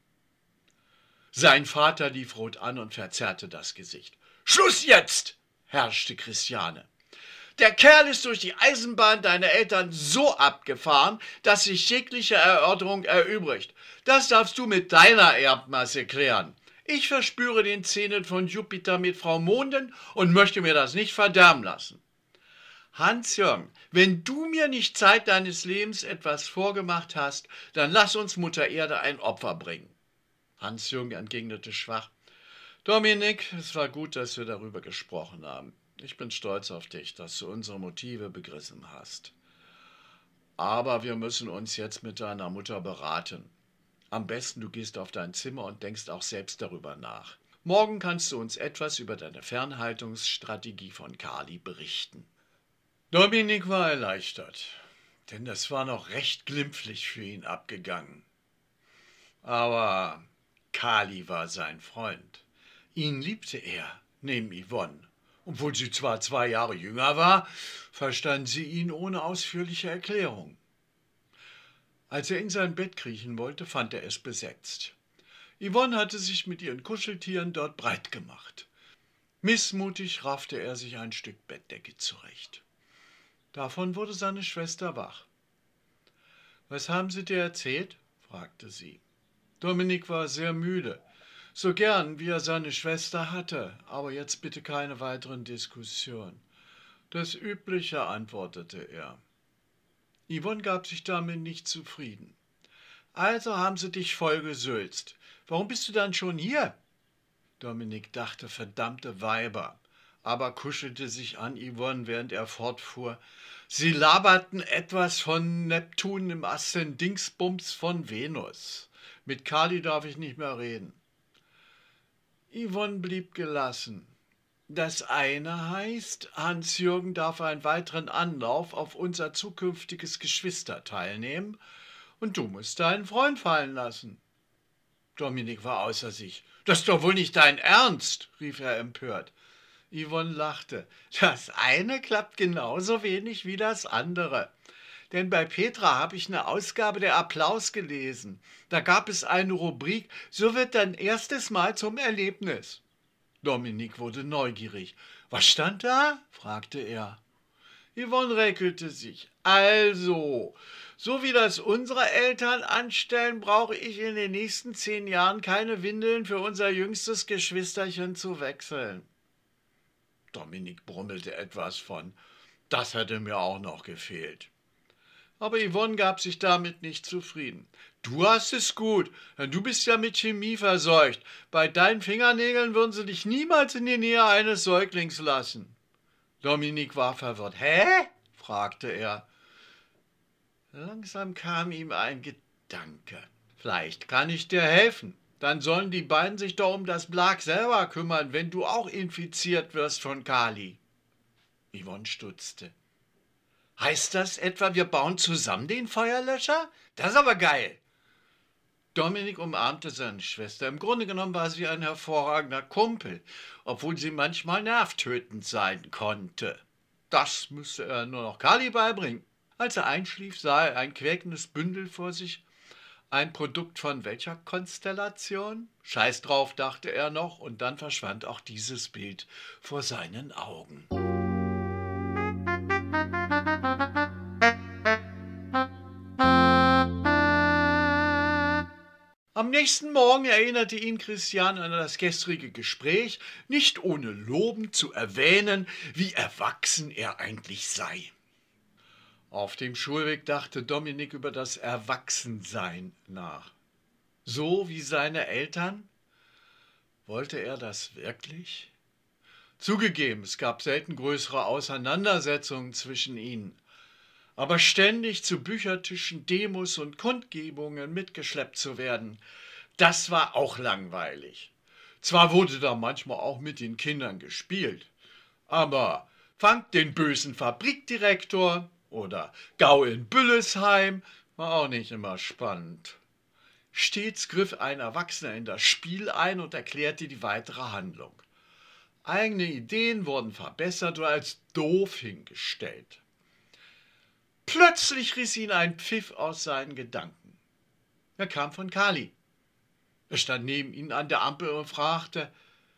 Sein Vater lief rot an und verzerrte das Gesicht. »Schluss jetzt«, herrschte Christiane. Der Kerl ist durch die Eisenbahn deiner Eltern so abgefahren, dass sich jegliche Erörterung erübrigt. Das darfst du mit deiner Erbmasse klären. Ich verspüre den Zähnen von Jupiter mit Frau Monden und möchte mir das nicht verderben lassen. Hans-Jürgen, wenn du mir nicht Zeit deines Lebens etwas vorgemacht hast, dann lass uns Mutter Erde ein Opfer bringen. Hans-Jürgen entgegnete schwach: Dominik, es war gut, dass wir darüber gesprochen haben. Ich bin stolz auf dich, dass du unsere Motive begriffen hast. Aber wir müssen uns jetzt mit deiner Mutter beraten. Am besten du gehst auf dein Zimmer und denkst auch selbst darüber nach. Morgen kannst du uns etwas über deine Fernhaltungsstrategie von Kali berichten. Dominik war erleichtert, denn es war noch recht glimpflich für ihn abgegangen. Aber Kali war sein Freund. Ihn liebte er, neben Yvonne. Obwohl sie zwar zwei Jahre jünger war, verstand sie ihn ohne ausführliche Erklärung. Als er in sein Bett kriechen wollte, fand er es besetzt. Yvonne hatte sich mit ihren Kuscheltieren dort breit gemacht. Missmutig raffte er sich ein Stück Bettdecke zurecht. Davon wurde seine Schwester wach. »Was haben Sie dir erzählt?« fragte sie. Dominik war sehr müde. So gern, wie er seine Schwester hatte, aber jetzt bitte keine weiteren Diskussionen. Das Übliche, antwortete er. Yvonne gab sich damit nicht zufrieden. Also haben sie dich vollgesülzt. Warum bist du dann schon hier? Dominik dachte, verdammte Weiber, aber kuschelte sich an Yvonne, während er fortfuhr. Sie laberten etwas von Neptun im Aszendingsbums von Venus. Mit Kali darf ich nicht mehr reden. Yvonne blieb gelassen. Das eine heißt, Hans-Jürgen darf einen weiteren Anlauf auf unser zukünftiges Geschwister teilnehmen und du musst deinen Freund fallen lassen. Dominik war außer sich. Das ist doch wohl nicht dein Ernst, rief er empört. Yvonne lachte. Das eine klappt genauso wenig wie das andere. Denn bei Petra habe ich eine Ausgabe der Applaus gelesen. Da gab es eine Rubrik, so wird dein erstes Mal zum Erlebnis. Dominik wurde neugierig. Was stand da? Fragte er. Yvonne räkelte sich. Also, so wie das unsere Eltern anstellen, brauche ich in den nächsten zehn Jahren keine Windeln für unser jüngstes Geschwisterchen zu wechseln. Dominik brummelte etwas von, das hätte mir auch noch gefehlt. Aber Yvonne gab sich damit nicht zufrieden. Du hast es gut, denn du bist ja mit Chemie verseucht. Bei deinen Fingernägeln würden sie dich niemals in die Nähe eines Säuglings lassen. Dominik war verwirrt. Hä? Fragte er. Langsam kam ihm ein Gedanke. Vielleicht kann ich dir helfen. Dann sollen die beiden sich doch um das Blag selber kümmern, wenn du auch infiziert wirst von Kali. Yvonne stutzte. Heißt das etwa, wir bauen zusammen den Feuerlöscher? Das ist aber geil. Dominik umarmte seine Schwester. Im Grunde genommen war sie ein hervorragender Kumpel, obwohl sie manchmal nervtötend sein konnte. Das müsste er nur noch Kali beibringen. Als er einschlief, sah er ein quäkendes Bündel vor sich. Ein Produkt von welcher Konstellation? Scheiß drauf, dachte er noch, und dann verschwand auch dieses Bild vor seinen Augen. Am nächsten Morgen erinnerte ihn Christian an das gestrige Gespräch, nicht ohne lobend zu erwähnen, wie erwachsen er eigentlich sei. Auf dem Schulweg dachte Dominik über das Erwachsensein nach. So wie seine Eltern? Wollte er das wirklich? Zugegeben, es gab selten größere Auseinandersetzungen zwischen ihnen. Aber ständig zu Büchertischen, Demos und Kundgebungen mitgeschleppt zu werden, das war auch langweilig. Zwar wurde da manchmal auch mit den Kindern gespielt, aber fangt den bösen Fabrikdirektor oder Gau in Büllesheim war auch nicht immer spannend. Stets griff ein Erwachsener in das Spiel ein und erklärte die weitere Handlung. Eigene Ideen wurden verbessert oder als doof hingestellt. Plötzlich riss ihn ein Pfiff aus seinen Gedanken. Er kam von Kali. Er stand neben ihm an der Ampel und fragte,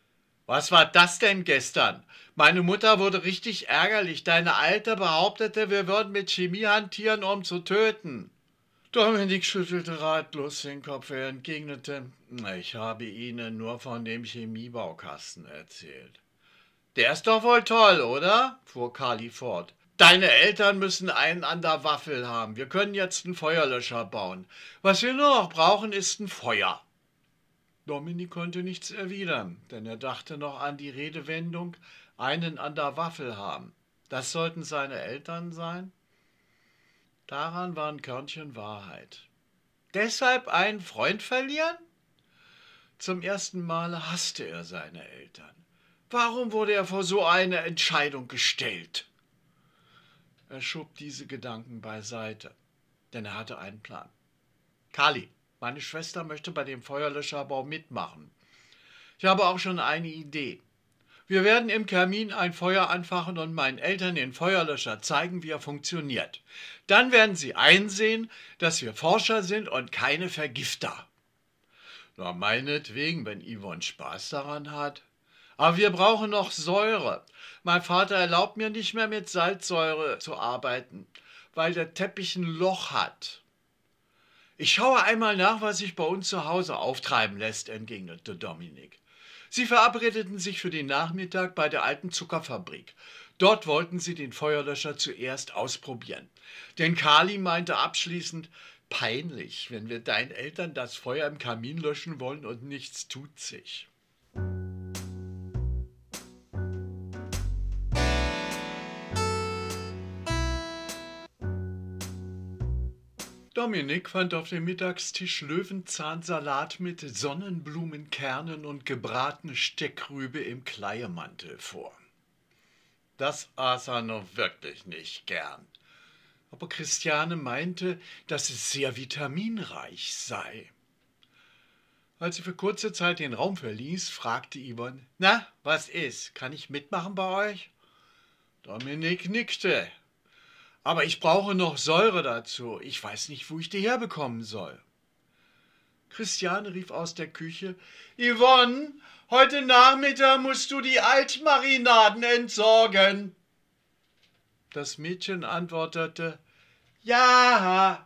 Was war das denn gestern? Meine Mutter wurde richtig ärgerlich. Deine Alte behauptete, wir würden mit Chemie hantieren, um zu töten. Dominik schüttelte ratlos den Kopf. Er entgegnete, ich habe Ihnen nur von dem Chemiebaukasten erzählt. Der ist doch wohl toll, oder? Fuhr Kali fort. Deine Eltern müssen einen an der Waffel haben. Wir können jetzt einen Feuerlöscher bauen. Was wir nur noch brauchen, ist ein Feuer. Dominik konnte nichts erwidern, denn er dachte noch an die Redewendung, einen an der Waffel haben. Das sollten seine Eltern sein? Daran war ein Körnchen Wahrheit. Deshalb einen Freund verlieren? Zum ersten Mal hasste er seine Eltern. Warum wurde er vor so eine Entscheidung gestellt? Er schob diese Gedanken beiseite, denn er hatte einen Plan. Kali, meine Schwester möchte bei dem Feuerlöscherbau mitmachen. Ich habe auch schon eine Idee. Wir werden im Kamin ein Feuer anfachen und meinen Eltern den Feuerlöscher zeigen, wie er funktioniert. Dann werden sie einsehen, dass wir Forscher sind und keine Vergifter. Na, meinetwegen, wenn Yvonne Spaß daran hat. Aber wir brauchen noch Säure. Mein Vater erlaubt mir nicht mehr mit Salzsäure zu arbeiten, weil der Teppich ein Loch hat. Ich schaue einmal nach, was sich bei uns zu Hause auftreiben lässt, entgegnete Dominik. Sie verabredeten sich für den Nachmittag bei der alten Zuckerfabrik. Dort wollten sie den Feuerlöscher zuerst ausprobieren. Denn Kali meinte abschließend, peinlich, wenn wir deinen Eltern das Feuer im Kamin löschen wollen und nichts tut sich. Dominik fand auf dem Mittagstisch Löwenzahnsalat mit Sonnenblumenkernen und gebratene Steckrübe im Kleiemantel vor. Das aß er nur wirklich nicht gern. Aber Christiane meinte, dass es sehr vitaminreich sei. Als sie für kurze Zeit den Raum verließ, fragte Yvonne, »Na, was ist? Kann ich mitmachen bei euch?« Dominik nickte. »Aber ich brauche noch Säure dazu. Ich weiß nicht, wo ich die herbekommen soll.« Christiane rief aus der Küche, »Yvonne, heute Nachmittag musst du die Altmarinaden entsorgen.« Das Mädchen antwortete, »Ja.«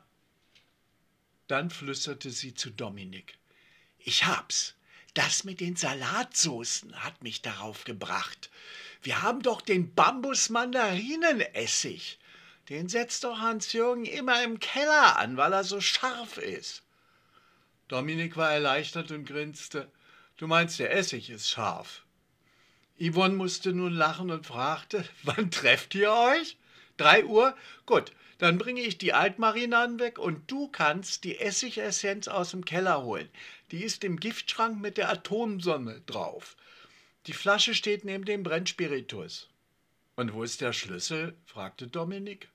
Dann flüsterte sie zu Dominik, »Ich hab's. Das mit den Salatsoßen hat mich darauf gebracht. Wir haben doch den Bambus-Mandarinenessig. Den setzt doch Hans-Jürgen immer im Keller an, weil er so scharf ist.« Dominik war erleichtert und grinste. »Du meinst, der Essig ist scharf.« Yvonne musste nun lachen und fragte, »Wann trefft ihr euch?« Drei Uhr? Gut, dann bringe ich die Altmarinaden weg und du kannst die Essigessenz aus dem Keller holen. Die ist im Giftschrank mit der Atomsonne drauf. Die Flasche steht neben dem Brennspiritus.« »Und wo ist der Schlüssel?« fragte Dominik.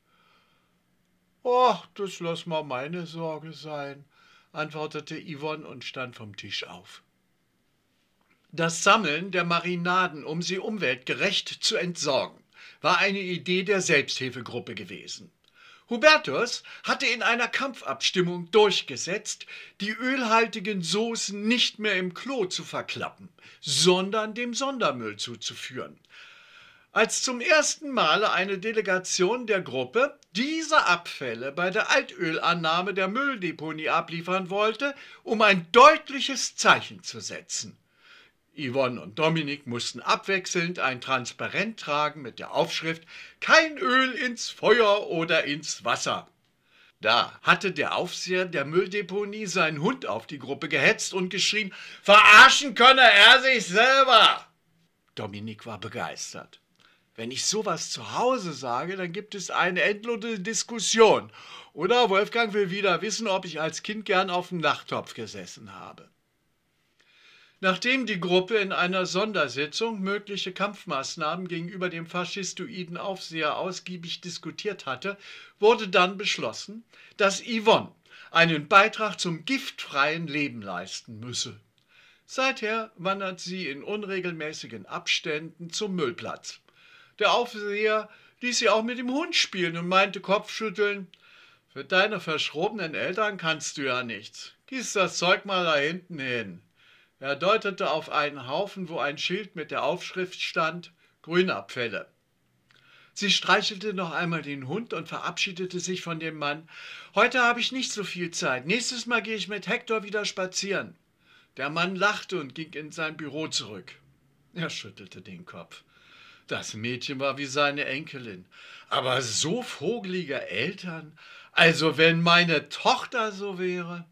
»Oh, das lass mal meine Sorge sein«, antwortete Yvonne und stand vom Tisch auf. Das Sammeln der Marinaden, um sie umweltgerecht zu entsorgen, war eine Idee der Selbsthilfegruppe gewesen. Hubertus hatte in einer Kampfabstimmung durchgesetzt, die ölhaltigen Soßen nicht mehr im Klo zu verklappen, sondern dem Sondermüll zuzuführen. Als zum ersten Male eine Delegation der Gruppe diese Abfälle bei der Altölannahme der Mülldeponie abliefern wollte, um ein deutliches Zeichen zu setzen. Yvonne und Dominik mussten abwechselnd ein Transparent tragen mit der Aufschrift »Kein Öl ins Feuer oder ins Wasser«. Da hatte der Aufseher der Mülldeponie seinen Hund auf die Gruppe gehetzt und geschrien, »Verarschen könne er sich selber!« Dominik war begeistert. Wenn ich sowas zu Hause sage, dann gibt es eine endlose Diskussion. Oder Wolfgang will wieder wissen, ob ich als Kind gern auf dem Nachttopf gesessen habe. Nachdem die Gruppe in einer Sondersitzung mögliche Kampfmaßnahmen gegenüber dem faschistoiden Aufseher ausgiebig diskutiert hatte, wurde dann beschlossen, dass Yvonne einen Beitrag zum giftfreien Leben leisten müsse. Seither wandert sie in unregelmäßigen Abständen zum Müllplatz. Der Aufseher ließ sie auch mit dem Hund spielen und meinte kopfschütteln, »Für deine verschrobenen Eltern kannst du ja nichts. Gieß das Zeug mal da hinten hin. Er deutete auf einen Haufen, wo ein Schild mit der Aufschrift stand: Grünabfälle. Sie streichelte noch einmal den Hund und verabschiedete sich von dem Mann. »Heute habe ich nicht so viel Zeit. Nächstes Mal gehe ich mit Hector wieder spazieren.« Der Mann lachte und ging in sein Büro zurück. Er schüttelte den Kopf. Das Mädchen war wie seine Enkelin. Aber so vogelige Eltern? Also wenn meine Tochter so wäre.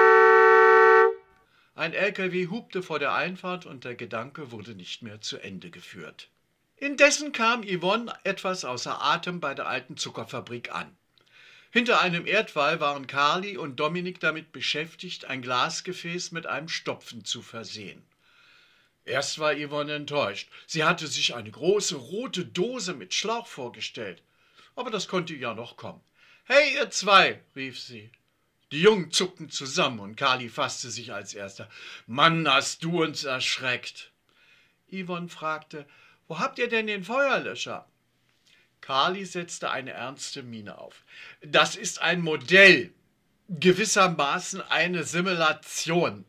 Ein L K W hupte vor der Einfahrt und der Gedanke wurde nicht mehr zu Ende geführt. Indessen kam Yvonne etwas außer Atem bei der alten Zuckerfabrik an. Hinter einem Erdwall waren Carly und Dominik damit beschäftigt, ein Glasgefäß mit einem Stopfen zu versehen. Erst war Yvonne enttäuscht. Sie hatte sich eine große rote Dose mit Schlauch vorgestellt. Aber das konnte ja noch kommen. »Hey, ihr zwei«, rief sie. Die Jungen zuckten zusammen und Carly fasste sich als erster. »Mann, hast du uns erschreckt!« Yvonne fragte, »Wo habt ihr denn den Feuerlöscher?« Carly setzte eine ernste Miene auf. »Das ist ein Modell, gewissermaßen eine Simulation.«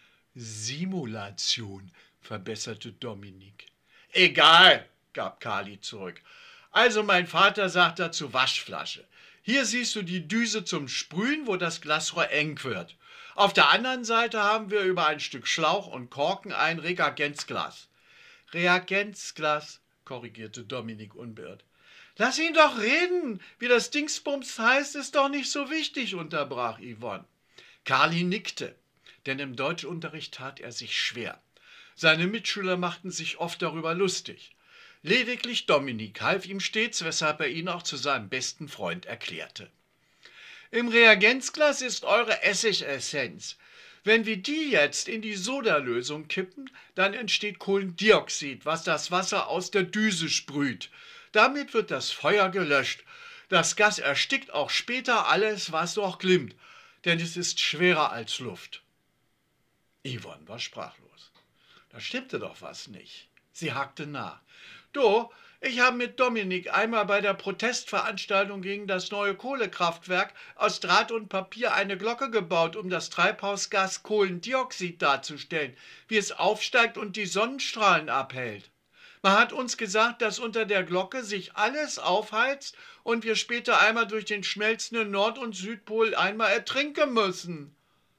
»Simulation«, verbesserte Dominik. »Egal«, gab Carly zurück. »Also mein Vater sagt dazu Waschflasche. Hier siehst du die Düse zum Sprühen, wo das Glasrohr eng wird. Auf der anderen Seite haben wir über ein Stück Schlauch und Korken ein Reagenzglas.« »Reagenzglas«, korrigierte Dominik unbeirrt. »Lass ihn doch reden. Wie das Dingsbums heißt, ist doch nicht so wichtig«, unterbrach Yvonne. Carly nickte, denn im Deutschunterricht tat er sich schwer. Seine Mitschüler machten sich oft darüber lustig. Lediglich Dominik half ihm stets, weshalb er ihn auch zu seinem besten Freund erklärte. »Im Reagenzglas ist eure Essigessenz. Wenn wir die jetzt in die Sodalösung kippen, dann entsteht Kohlendioxid, was das Wasser aus der Düse sprüht. Damit wird das Feuer gelöscht. Das Gas erstickt auch später alles, was noch glimmt, denn es ist schwerer als Luft.« Yvonne war sprachlos. Da stimmte doch was nicht. Sie hakte nach. »Du, ich habe mit Dominik einmal bei der Protestveranstaltung gegen das neue Kohlekraftwerk aus Draht und Papier eine Glocke gebaut, um das Treibhausgas Kohlendioxid darzustellen, wie es aufsteigt und die Sonnenstrahlen abhält. Man hat uns gesagt, dass unter der Glocke sich alles aufheizt und wir später einmal durch den schmelzenden Nord- und Südpol einmal ertrinken müssen.«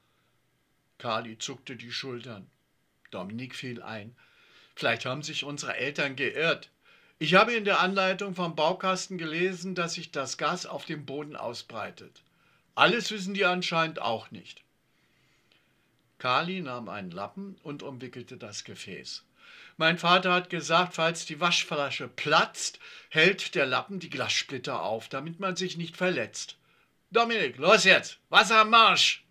Carly zuckte die Schultern. Dominik fiel ein. »Vielleicht haben sich unsere Eltern geirrt. Ich habe in der Anleitung vom Baukasten gelesen, dass sich das Gas auf dem Boden ausbreitet. Alles wissen die anscheinend auch nicht.« Carly nahm einen Lappen und umwickelte das Gefäß. »Mein Vater hat gesagt, falls die Waschflasche platzt, hält der Lappen die Glassplitter auf, damit man sich nicht verletzt. Dominik, los jetzt! Wassermarsch!«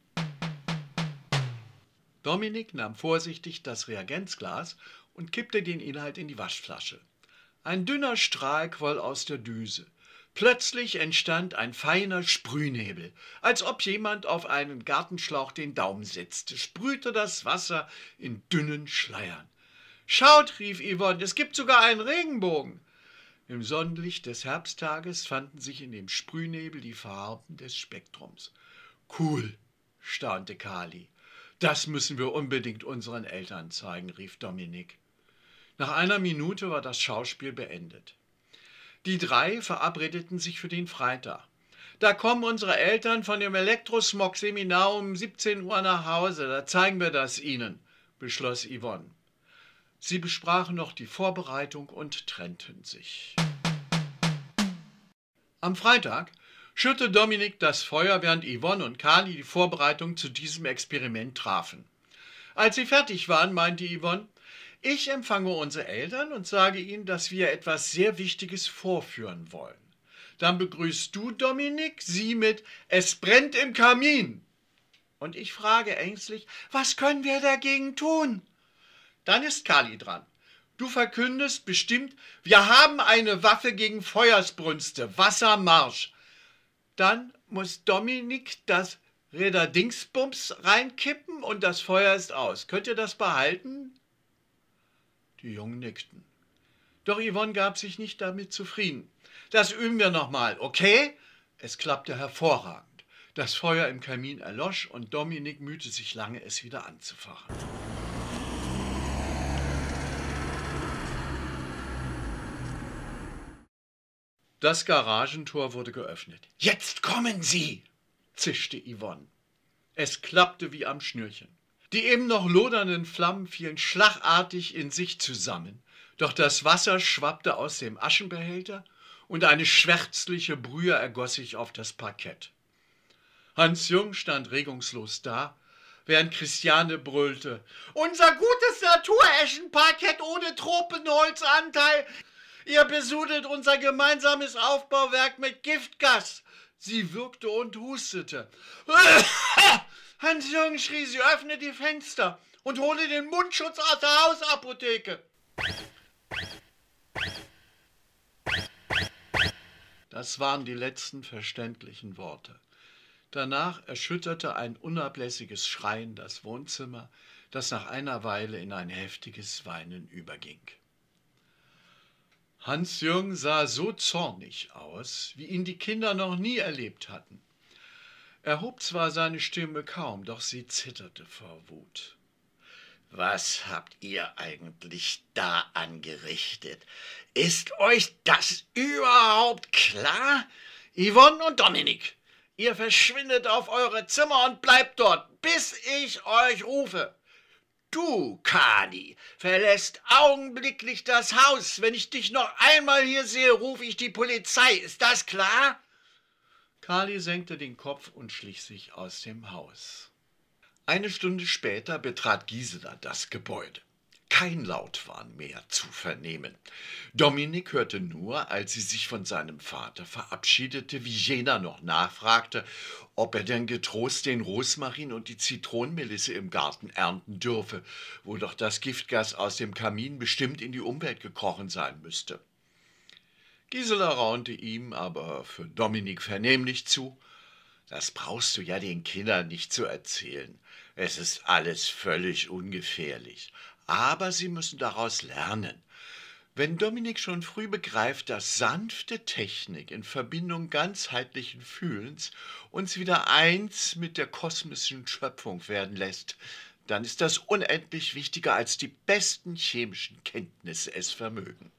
Dominik nahm vorsichtig das Reagenzglas und kippte den Inhalt in die Waschflasche. Ein dünner Strahl quoll aus der Düse. Plötzlich entstand ein feiner Sprühnebel, als ob jemand auf einen Gartenschlauch den Daumen setzte, sprühte das Wasser in dünnen Schleiern. »Schaut«, rief Yvonne, »es gibt sogar einen Regenbogen.« Im Sonnenlicht des Herbsttages fanden sich in dem Sprühnebel die Farben des Spektrums. »Cool«, staunte Carly. »Das müssen wir unbedingt unseren Eltern zeigen«, rief Dominik. Nach einer Minute war das Schauspiel beendet. Die drei verabredeten sich für den Freitag. »Da kommen unsere Eltern von dem Elektrosmog-Seminar um siebzehn Uhr nach Hause, da zeigen wir das ihnen«, beschloss Yvonne. Sie besprachen noch die Vorbereitung und trennten sich. Am Freitag schürte Dominik das Feuer, während Yvonne und Carly die Vorbereitung zu diesem Experiment trafen. Als sie fertig waren, meinte Yvonne, »Ich empfange unsere Eltern und sage ihnen, dass wir etwas sehr Wichtiges vorführen wollen. Dann begrüßt du, Dominik, sie mit »Es brennt im Kamin«. Und ich frage ängstlich, was können wir dagegen tun? Dann ist Carly dran. Du verkündest bestimmt, wir haben eine Waffe gegen Feuersbrünste, Wassermarsch. Dann muss Dominik das Räderdingsbums reinkippen und das Feuer ist aus. Könnt ihr das behalten?« Die Jungen nickten. Doch Yvonne gab sich nicht damit zufrieden. »Das üben wir nochmal, okay?« Es klappte hervorragend. Das Feuer im Kamin erlosch und Dominik mühte sich lange, es wieder anzufachen. Das Garagentor wurde geöffnet. »Jetzt kommen Sie«, zischte Yvonne. Es klappte wie am Schnürchen. Die eben noch lodernden Flammen fielen schlagartig in sich zusammen, doch das Wasser schwappte aus dem Aschenbehälter und eine schwärzliche Brühe ergoss sich auf das Parkett. Hans Jung stand regungslos da, während Christiane brüllte: »Unser gutes Natureschenparkett ohne Tropenholzanteil! Ihr besudelt unser gemeinsames Aufbauwerk mit Giftgas!« Sie würgte und hustete. Hans Jung schrie sie: »Öffne die Fenster und hole den Mundschutz aus der Hausapotheke!« Das waren die letzten verständlichen Worte. Danach erschütterte ein unablässiges Schreien das Wohnzimmer, das nach einer Weile in ein heftiges Weinen überging. Hans Jung sah so zornig aus, wie ihn die Kinder noch nie erlebt hatten. Er hob zwar seine Stimme kaum, doch sie zitterte vor Wut. »Was habt ihr eigentlich da angerichtet? Ist euch das überhaupt klar? Yvonne und Dominik, ihr verschwindet auf eure Zimmer und bleibt dort, bis ich euch rufe. Du, Kali, verlässt augenblicklich das Haus. Wenn ich dich noch einmal hier sehe, rufe ich die Polizei. Ist das klar?« Kali senkte den Kopf und schlich sich aus dem Haus. Eine Stunde später betrat Gisela das Gebäude. Kein Laut war mehr zu vernehmen. Dominik hörte nur, als sie sich von seinem Vater verabschiedete, wie jener noch nachfragte, ob er denn getrost den Rosmarin und die Zitronenmelisse im Garten ernten dürfe, wo doch das Giftgas aus dem Kamin bestimmt in die Umwelt gekrochen sein müsste. Gisela raunte ihm aber für Dominik vernehmlich zu: »Das brauchst du ja den Kindern nicht zu erzählen. Es ist alles völlig ungefährlich. Aber sie müssen daraus lernen. Wenn Dominik schon früh begreift, dass sanfte Technik in Verbindung ganzheitlichen Fühlens uns wieder eins mit der kosmischen Schöpfung werden lässt, dann ist das unendlich wichtiger, als die besten chemischen Kenntnisse es vermögen.«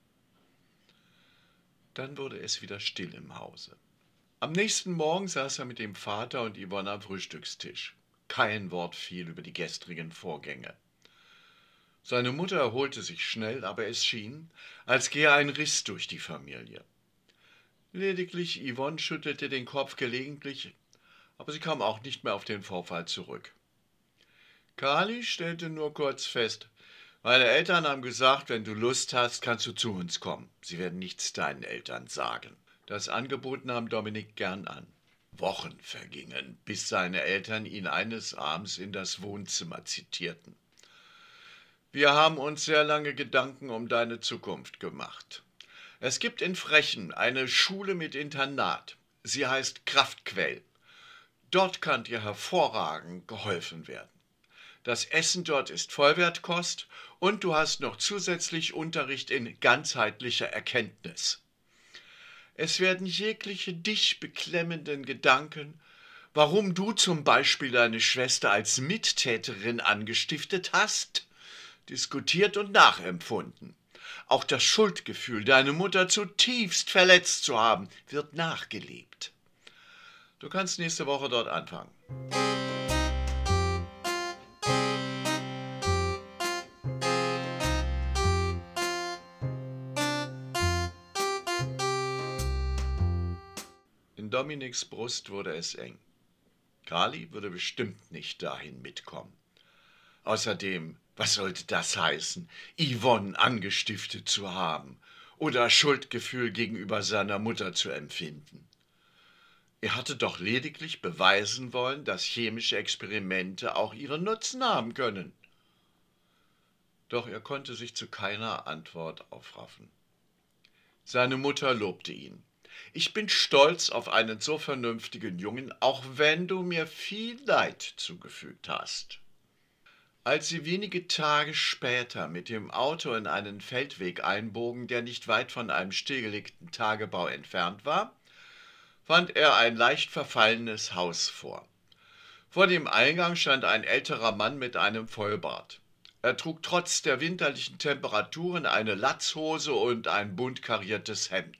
Dann wurde es wieder still im Hause. Am nächsten Morgen saß er mit dem Vater und Yvonne am Frühstückstisch. Kein Wort fiel über die gestrigen Vorgänge. Seine Mutter erholte sich schnell, aber es schien, als gehe ein Riss durch die Familie. Lediglich Yvonne schüttelte den Kopf gelegentlich, aber sie kam auch nicht mehr auf den Vorfall zurück. Kali stellte nur kurz fest: »Meine Eltern haben gesagt, wenn du Lust hast, kannst du zu uns kommen. Sie werden nichts deinen Eltern sagen.« Das Angebot nahm Dominik gern an. Wochen vergingen, bis seine Eltern ihn eines Abends in das Wohnzimmer zitierten. »Wir haben uns sehr lange Gedanken um deine Zukunft gemacht. Es gibt in Frechen eine Schule mit Internat. Sie heißt Kraftquell. Dort kann dir hervorragend geholfen werden. Das Essen dort ist Vollwertkost und du hast noch zusätzlich Unterricht in ganzheitlicher Erkenntnis. Es werden jegliche dich beklemmenden Gedanken, warum du zum Beispiel deine Schwester als Mittäterin angestiftet hast, diskutiert und nachempfunden. Auch das Schuldgefühl, deine Mutter zutiefst verletzt zu haben, wird nachgelebt. Du kannst nächste Woche dort anfangen.« In Dominiks Brust wurde es eng. Kali würde bestimmt nicht dahin mitkommen. Außerdem, was sollte das heißen, Yvonne angestiftet zu haben oder Schuldgefühl gegenüber seiner Mutter zu empfinden? Er hatte doch lediglich beweisen wollen, dass chemische Experimente auch ihren Nutzen haben können. Doch er konnte sich zu keiner Antwort aufraffen. Seine Mutter lobte ihn. »Ich bin stolz auf einen so vernünftigen Jungen, auch wenn du mir viel Leid zugefügt hast.« Als sie wenige Tage später mit dem Auto in einen Feldweg einbogen, der nicht weit von einem stillgelegten Tagebau entfernt war, fand er ein leicht verfallenes Haus vor. Vor dem Eingang stand ein älterer Mann mit einem Vollbart. Er trug trotz der winterlichen Temperaturen eine Latzhose und ein bunt kariertes Hemd.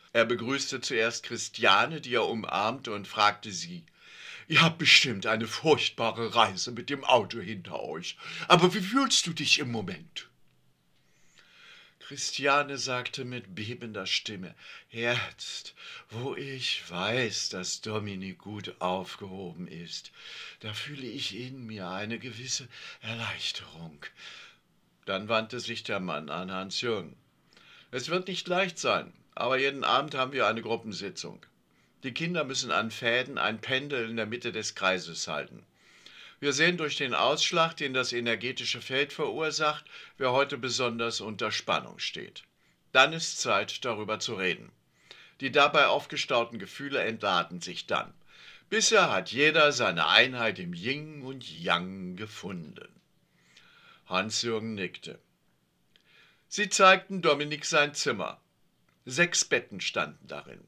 Er begrüßte zuerst Christiane, die er umarmte, und fragte sie: Ihr habt bestimmt eine furchtbare Reise mit dem Auto hinter euch. Aber wie fühlst du dich im Moment? Christiane sagte mit bebender Stimme: Jetzt, wo ich weiß, dass Dominik gut aufgehoben ist, da fühle ich in mir eine gewisse Erleichterung. Dann wandte sich der Mann an Hans-Jürgen. Es wird nicht leicht sein, aber jeden Abend haben wir eine Gruppensitzung. Die Kinder müssen an Fäden ein Pendel in der Mitte des Kreises halten. Wir sehen durch den Ausschlag, den das energetische Feld verursacht, wer heute besonders unter Spannung steht. Dann ist Zeit, darüber zu reden. Die dabei aufgestauten Gefühle entladen sich dann. Bisher hat jeder seine Einheit im Yin und Yang gefunden. Hans-Jürgen nickte. Sie zeigten Dominik sein Zimmer. Sechs Betten standen darin.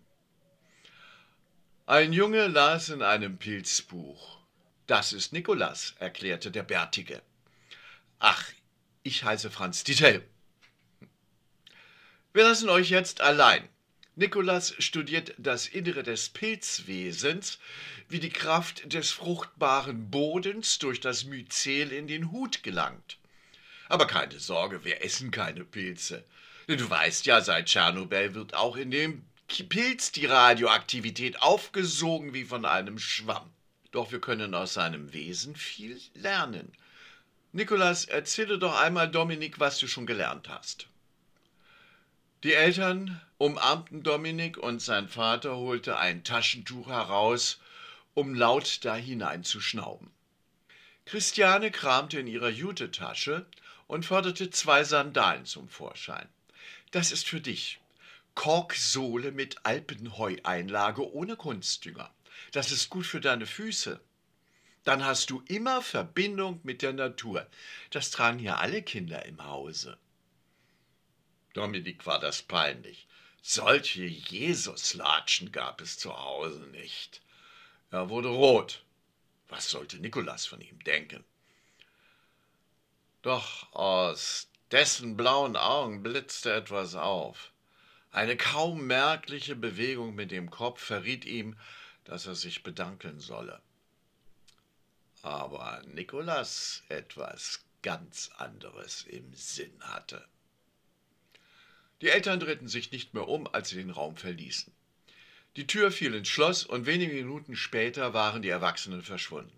Ein Junge las in einem Pilzbuch. Das ist Nikolas, erklärte der Bärtige. Ach, ich heiße Franz Dietel. Wir lassen euch jetzt allein. Nikolas studiert das Innere des Pilzwesens, wie die Kraft des fruchtbaren Bodens durch das Myzel in den Hut gelangt. Aber keine Sorge, wir essen keine Pilze. Du weißt ja, seit Tschernobyl wird auch in dem Pilz die Radioaktivität aufgesogen wie von einem Schwamm. Doch wir können aus seinem Wesen viel lernen. Nikolas, erzähle doch einmal Dominik, was du schon gelernt hast. Die Eltern umarmten Dominik und sein Vater holte ein Taschentuch heraus, um laut da hineinzuschnauben. Christiane kramte in ihrer Jutetasche und forderte zwei Sandalen zum Vorschein. Das ist für dich. Korksohle mit Alpenheueinlage ohne Kunstdünger. Das ist gut für deine Füße. Dann hast du immer Verbindung mit der Natur. Das tragen ja alle Kinder im Hause. Dominik war das peinlich. Solche Jesuslatschen gab es zu Hause nicht. Er wurde rot. Was sollte Nikolas von ihm denken? Doch aus dessen blauen Augen blitzte etwas auf. Eine kaum merkliche Bewegung mit dem Kopf verriet ihm, dass er sich bedanken solle. Aber Nikolas etwas ganz anderes im Sinn hatte. Die Eltern drehten sich nicht mehr um, als sie den Raum verließen. Die Tür fiel ins Schloss und wenige Minuten später waren die Erwachsenen verschwunden.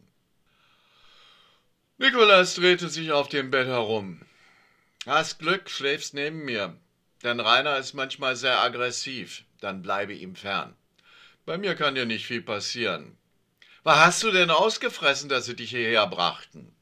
Nikolas drehte sich auf dem Bett herum. Hast Glück, schläfst neben mir, denn Rainer ist manchmal sehr aggressiv, dann bleibe ihm fern. Bei mir kann dir nicht viel passieren. Was hast du denn ausgefressen, dass sie dich hierher brachten?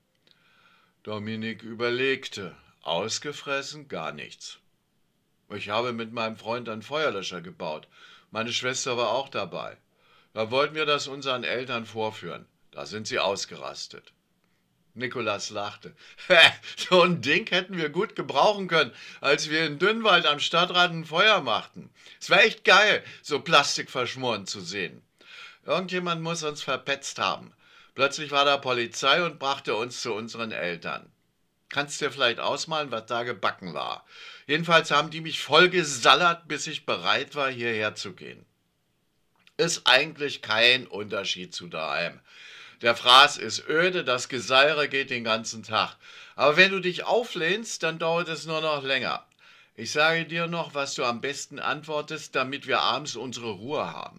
Dominik überlegte. Ausgefressen? Gar nichts. Ich habe mit meinem Freund einen Feuerlöscher gebaut. Meine Schwester war auch dabei. Da wollten wir das unseren Eltern vorführen. Da sind sie ausgerastet. Nikolas lachte. So ein Ding hätten wir gut gebrauchen können, als wir in Dünnwald am Stadtrand ein Feuer machten. Es war echt geil, so Plastik verschmoren zu sehen. Irgendjemand muss uns verpetzt haben. Plötzlich war da Polizei und brachte uns zu unseren Eltern. Kannst dir vielleicht ausmalen, was da gebacken war. Jedenfalls haben die mich voll gesallert, bis ich bereit war, hierher zu gehen. Ist eigentlich kein Unterschied zu daheim. Der Fraß ist öde, das Geseire geht den ganzen Tag. Aber wenn du dich auflehnst, dann dauert es nur noch länger. Ich sage dir noch, was du am besten antwortest, damit wir abends unsere Ruhe haben.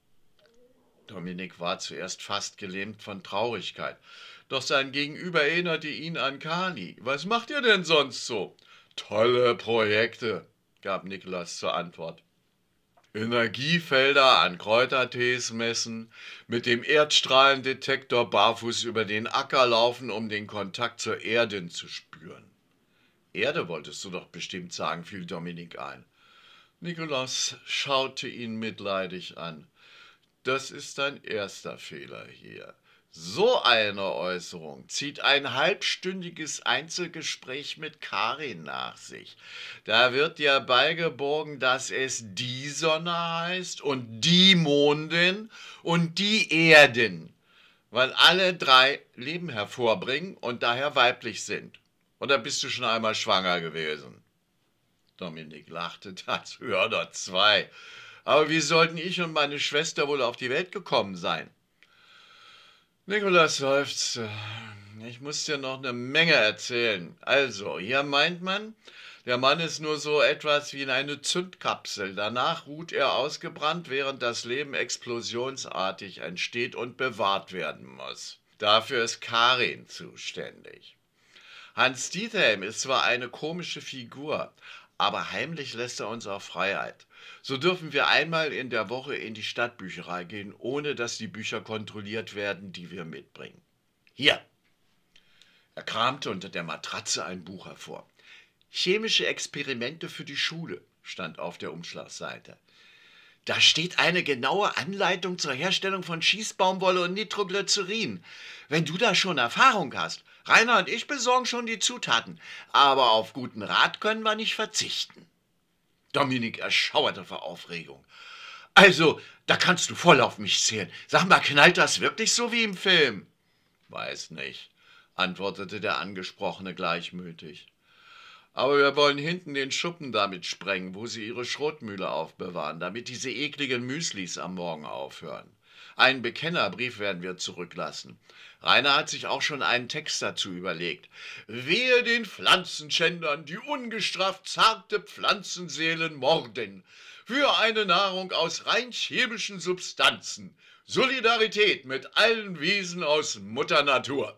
Dominik war zuerst fast gelähmt von Traurigkeit. Doch sein Gegenüber erinnerte ihn an Kali. Was macht ihr denn sonst so? Tolle Projekte, gab Nikolas zur Antwort. Energiefelder an Kräutertees messen, mit dem Erdstrahlendetektor barfuß über den Acker laufen, um den Kontakt zur Erde zu spüren. Erde wolltest du doch bestimmt sagen, fiel Dominik ein. Nikolas schaute ihn mitleidig an. Das ist dein erster Fehler hier. So eine Äußerung zieht ein halbstündiges Einzelgespräch mit Karin nach sich. Da wird dir beigeborgen, dass es die Sonne heißt und die Mondin und die Erden, weil alle drei Leben hervorbringen und daher weiblich sind. Oder bist du schon einmal schwanger gewesen? Dominik lachte, das hören doch zwei. Aber wie sollten ich und meine Schwester wohl auf die Welt gekommen sein? Nikolaus seufzte. Ich muss dir noch eine Menge erzählen. Also, hier meint man, der Mann ist nur so etwas wie eine Zündkapsel. Danach ruht er ausgebrannt, während das Leben explosionsartig entsteht und bewahrt werden muss. Dafür ist Karin zuständig. Hans Diethelm ist zwar eine komische Figur, aber heimlich lässt er uns auch Freiheit. So dürfen wir einmal in der Woche in die Stadtbücherei gehen, ohne dass die Bücher kontrolliert werden, die wir mitbringen. Hier! Er kramte unter der Matratze ein Buch hervor. Chemische Experimente für die Schule stand auf der Umschlagseite. Da steht eine genaue Anleitung zur Herstellung von Schießbaumwolle und Nitroglycerin. Wenn du da schon Erfahrung hast, Rainer und ich besorgen schon die Zutaten, aber auf guten Rat können wir nicht verzichten. Dominik erschauerte vor Aufregung. Also, da kannst du voll auf mich zählen. Sag mal, knallt das wirklich so wie im Film? Weiß nicht, antwortete der Angesprochene gleichmütig. Aber wir wollen hinten den Schuppen damit sprengen, wo sie ihre Schrotmühle aufbewahren, damit diese ekligen Müslis am Morgen aufhören. Einen Bekennerbrief werden wir zurücklassen. Rainer hat sich auch schon einen Text dazu überlegt. Wehe den Pflanzenschändern, die ungestraft zarte Pflanzenseelen morden. Für eine Nahrung aus rein chemischen Substanzen. Solidarität mit allen Wesen aus Mutter Natur.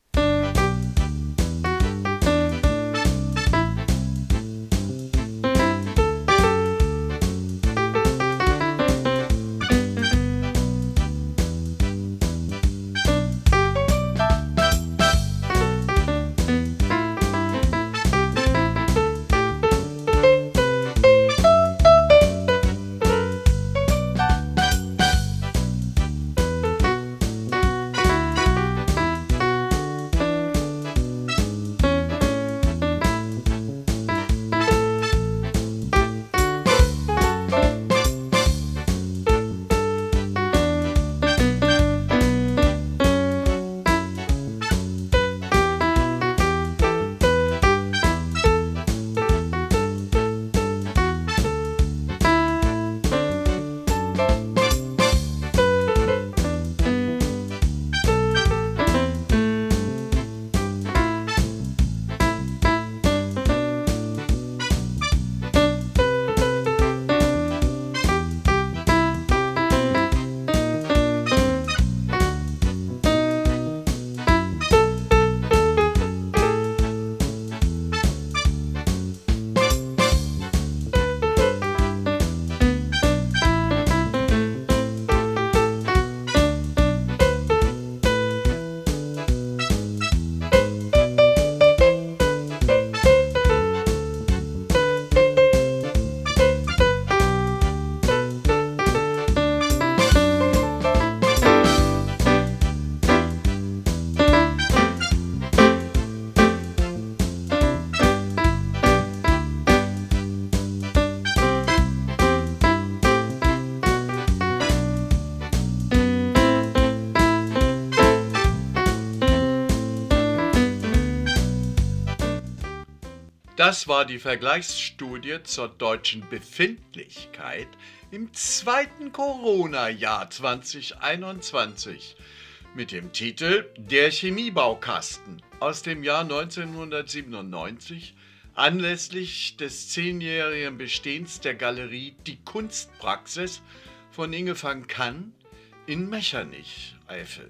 Das war die Vergleichsstudie zur deutschen Befindlichkeit im zweiten Corona-Jahr zweitausendeinundzwanzig mit dem Titel Der Chemiebaukasten aus dem Jahr neunzehnhundertsiebenundneunzig anlässlich des zehnjährigen Bestehens der Galerie Die Kunstpraxis von Inge van Kann in Mechernich, Eifel.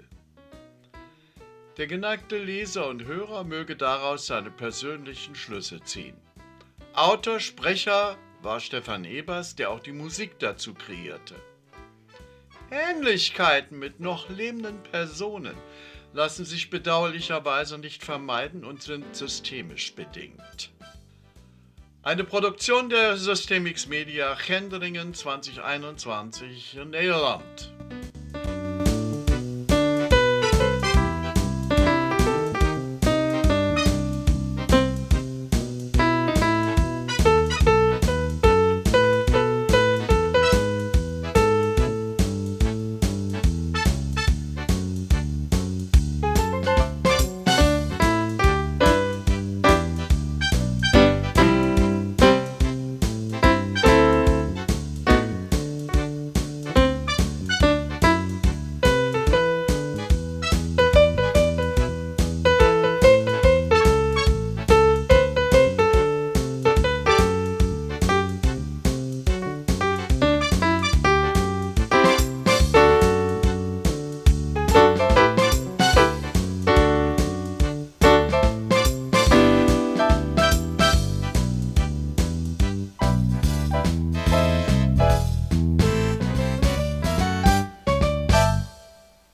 Der geneigte Leser und Hörer möge daraus seine persönlichen Schlüsse ziehen. Autor, Sprecher war Stefan Ebers, der auch die Musik dazu kreierte. Ähnlichkeiten mit noch lebenden Personen lassen sich bedauerlicherweise nicht vermeiden und sind systemisch bedingt. Eine Produktion der Systemix Media Gendringen zweitausendeinundzwanzig in Nederland.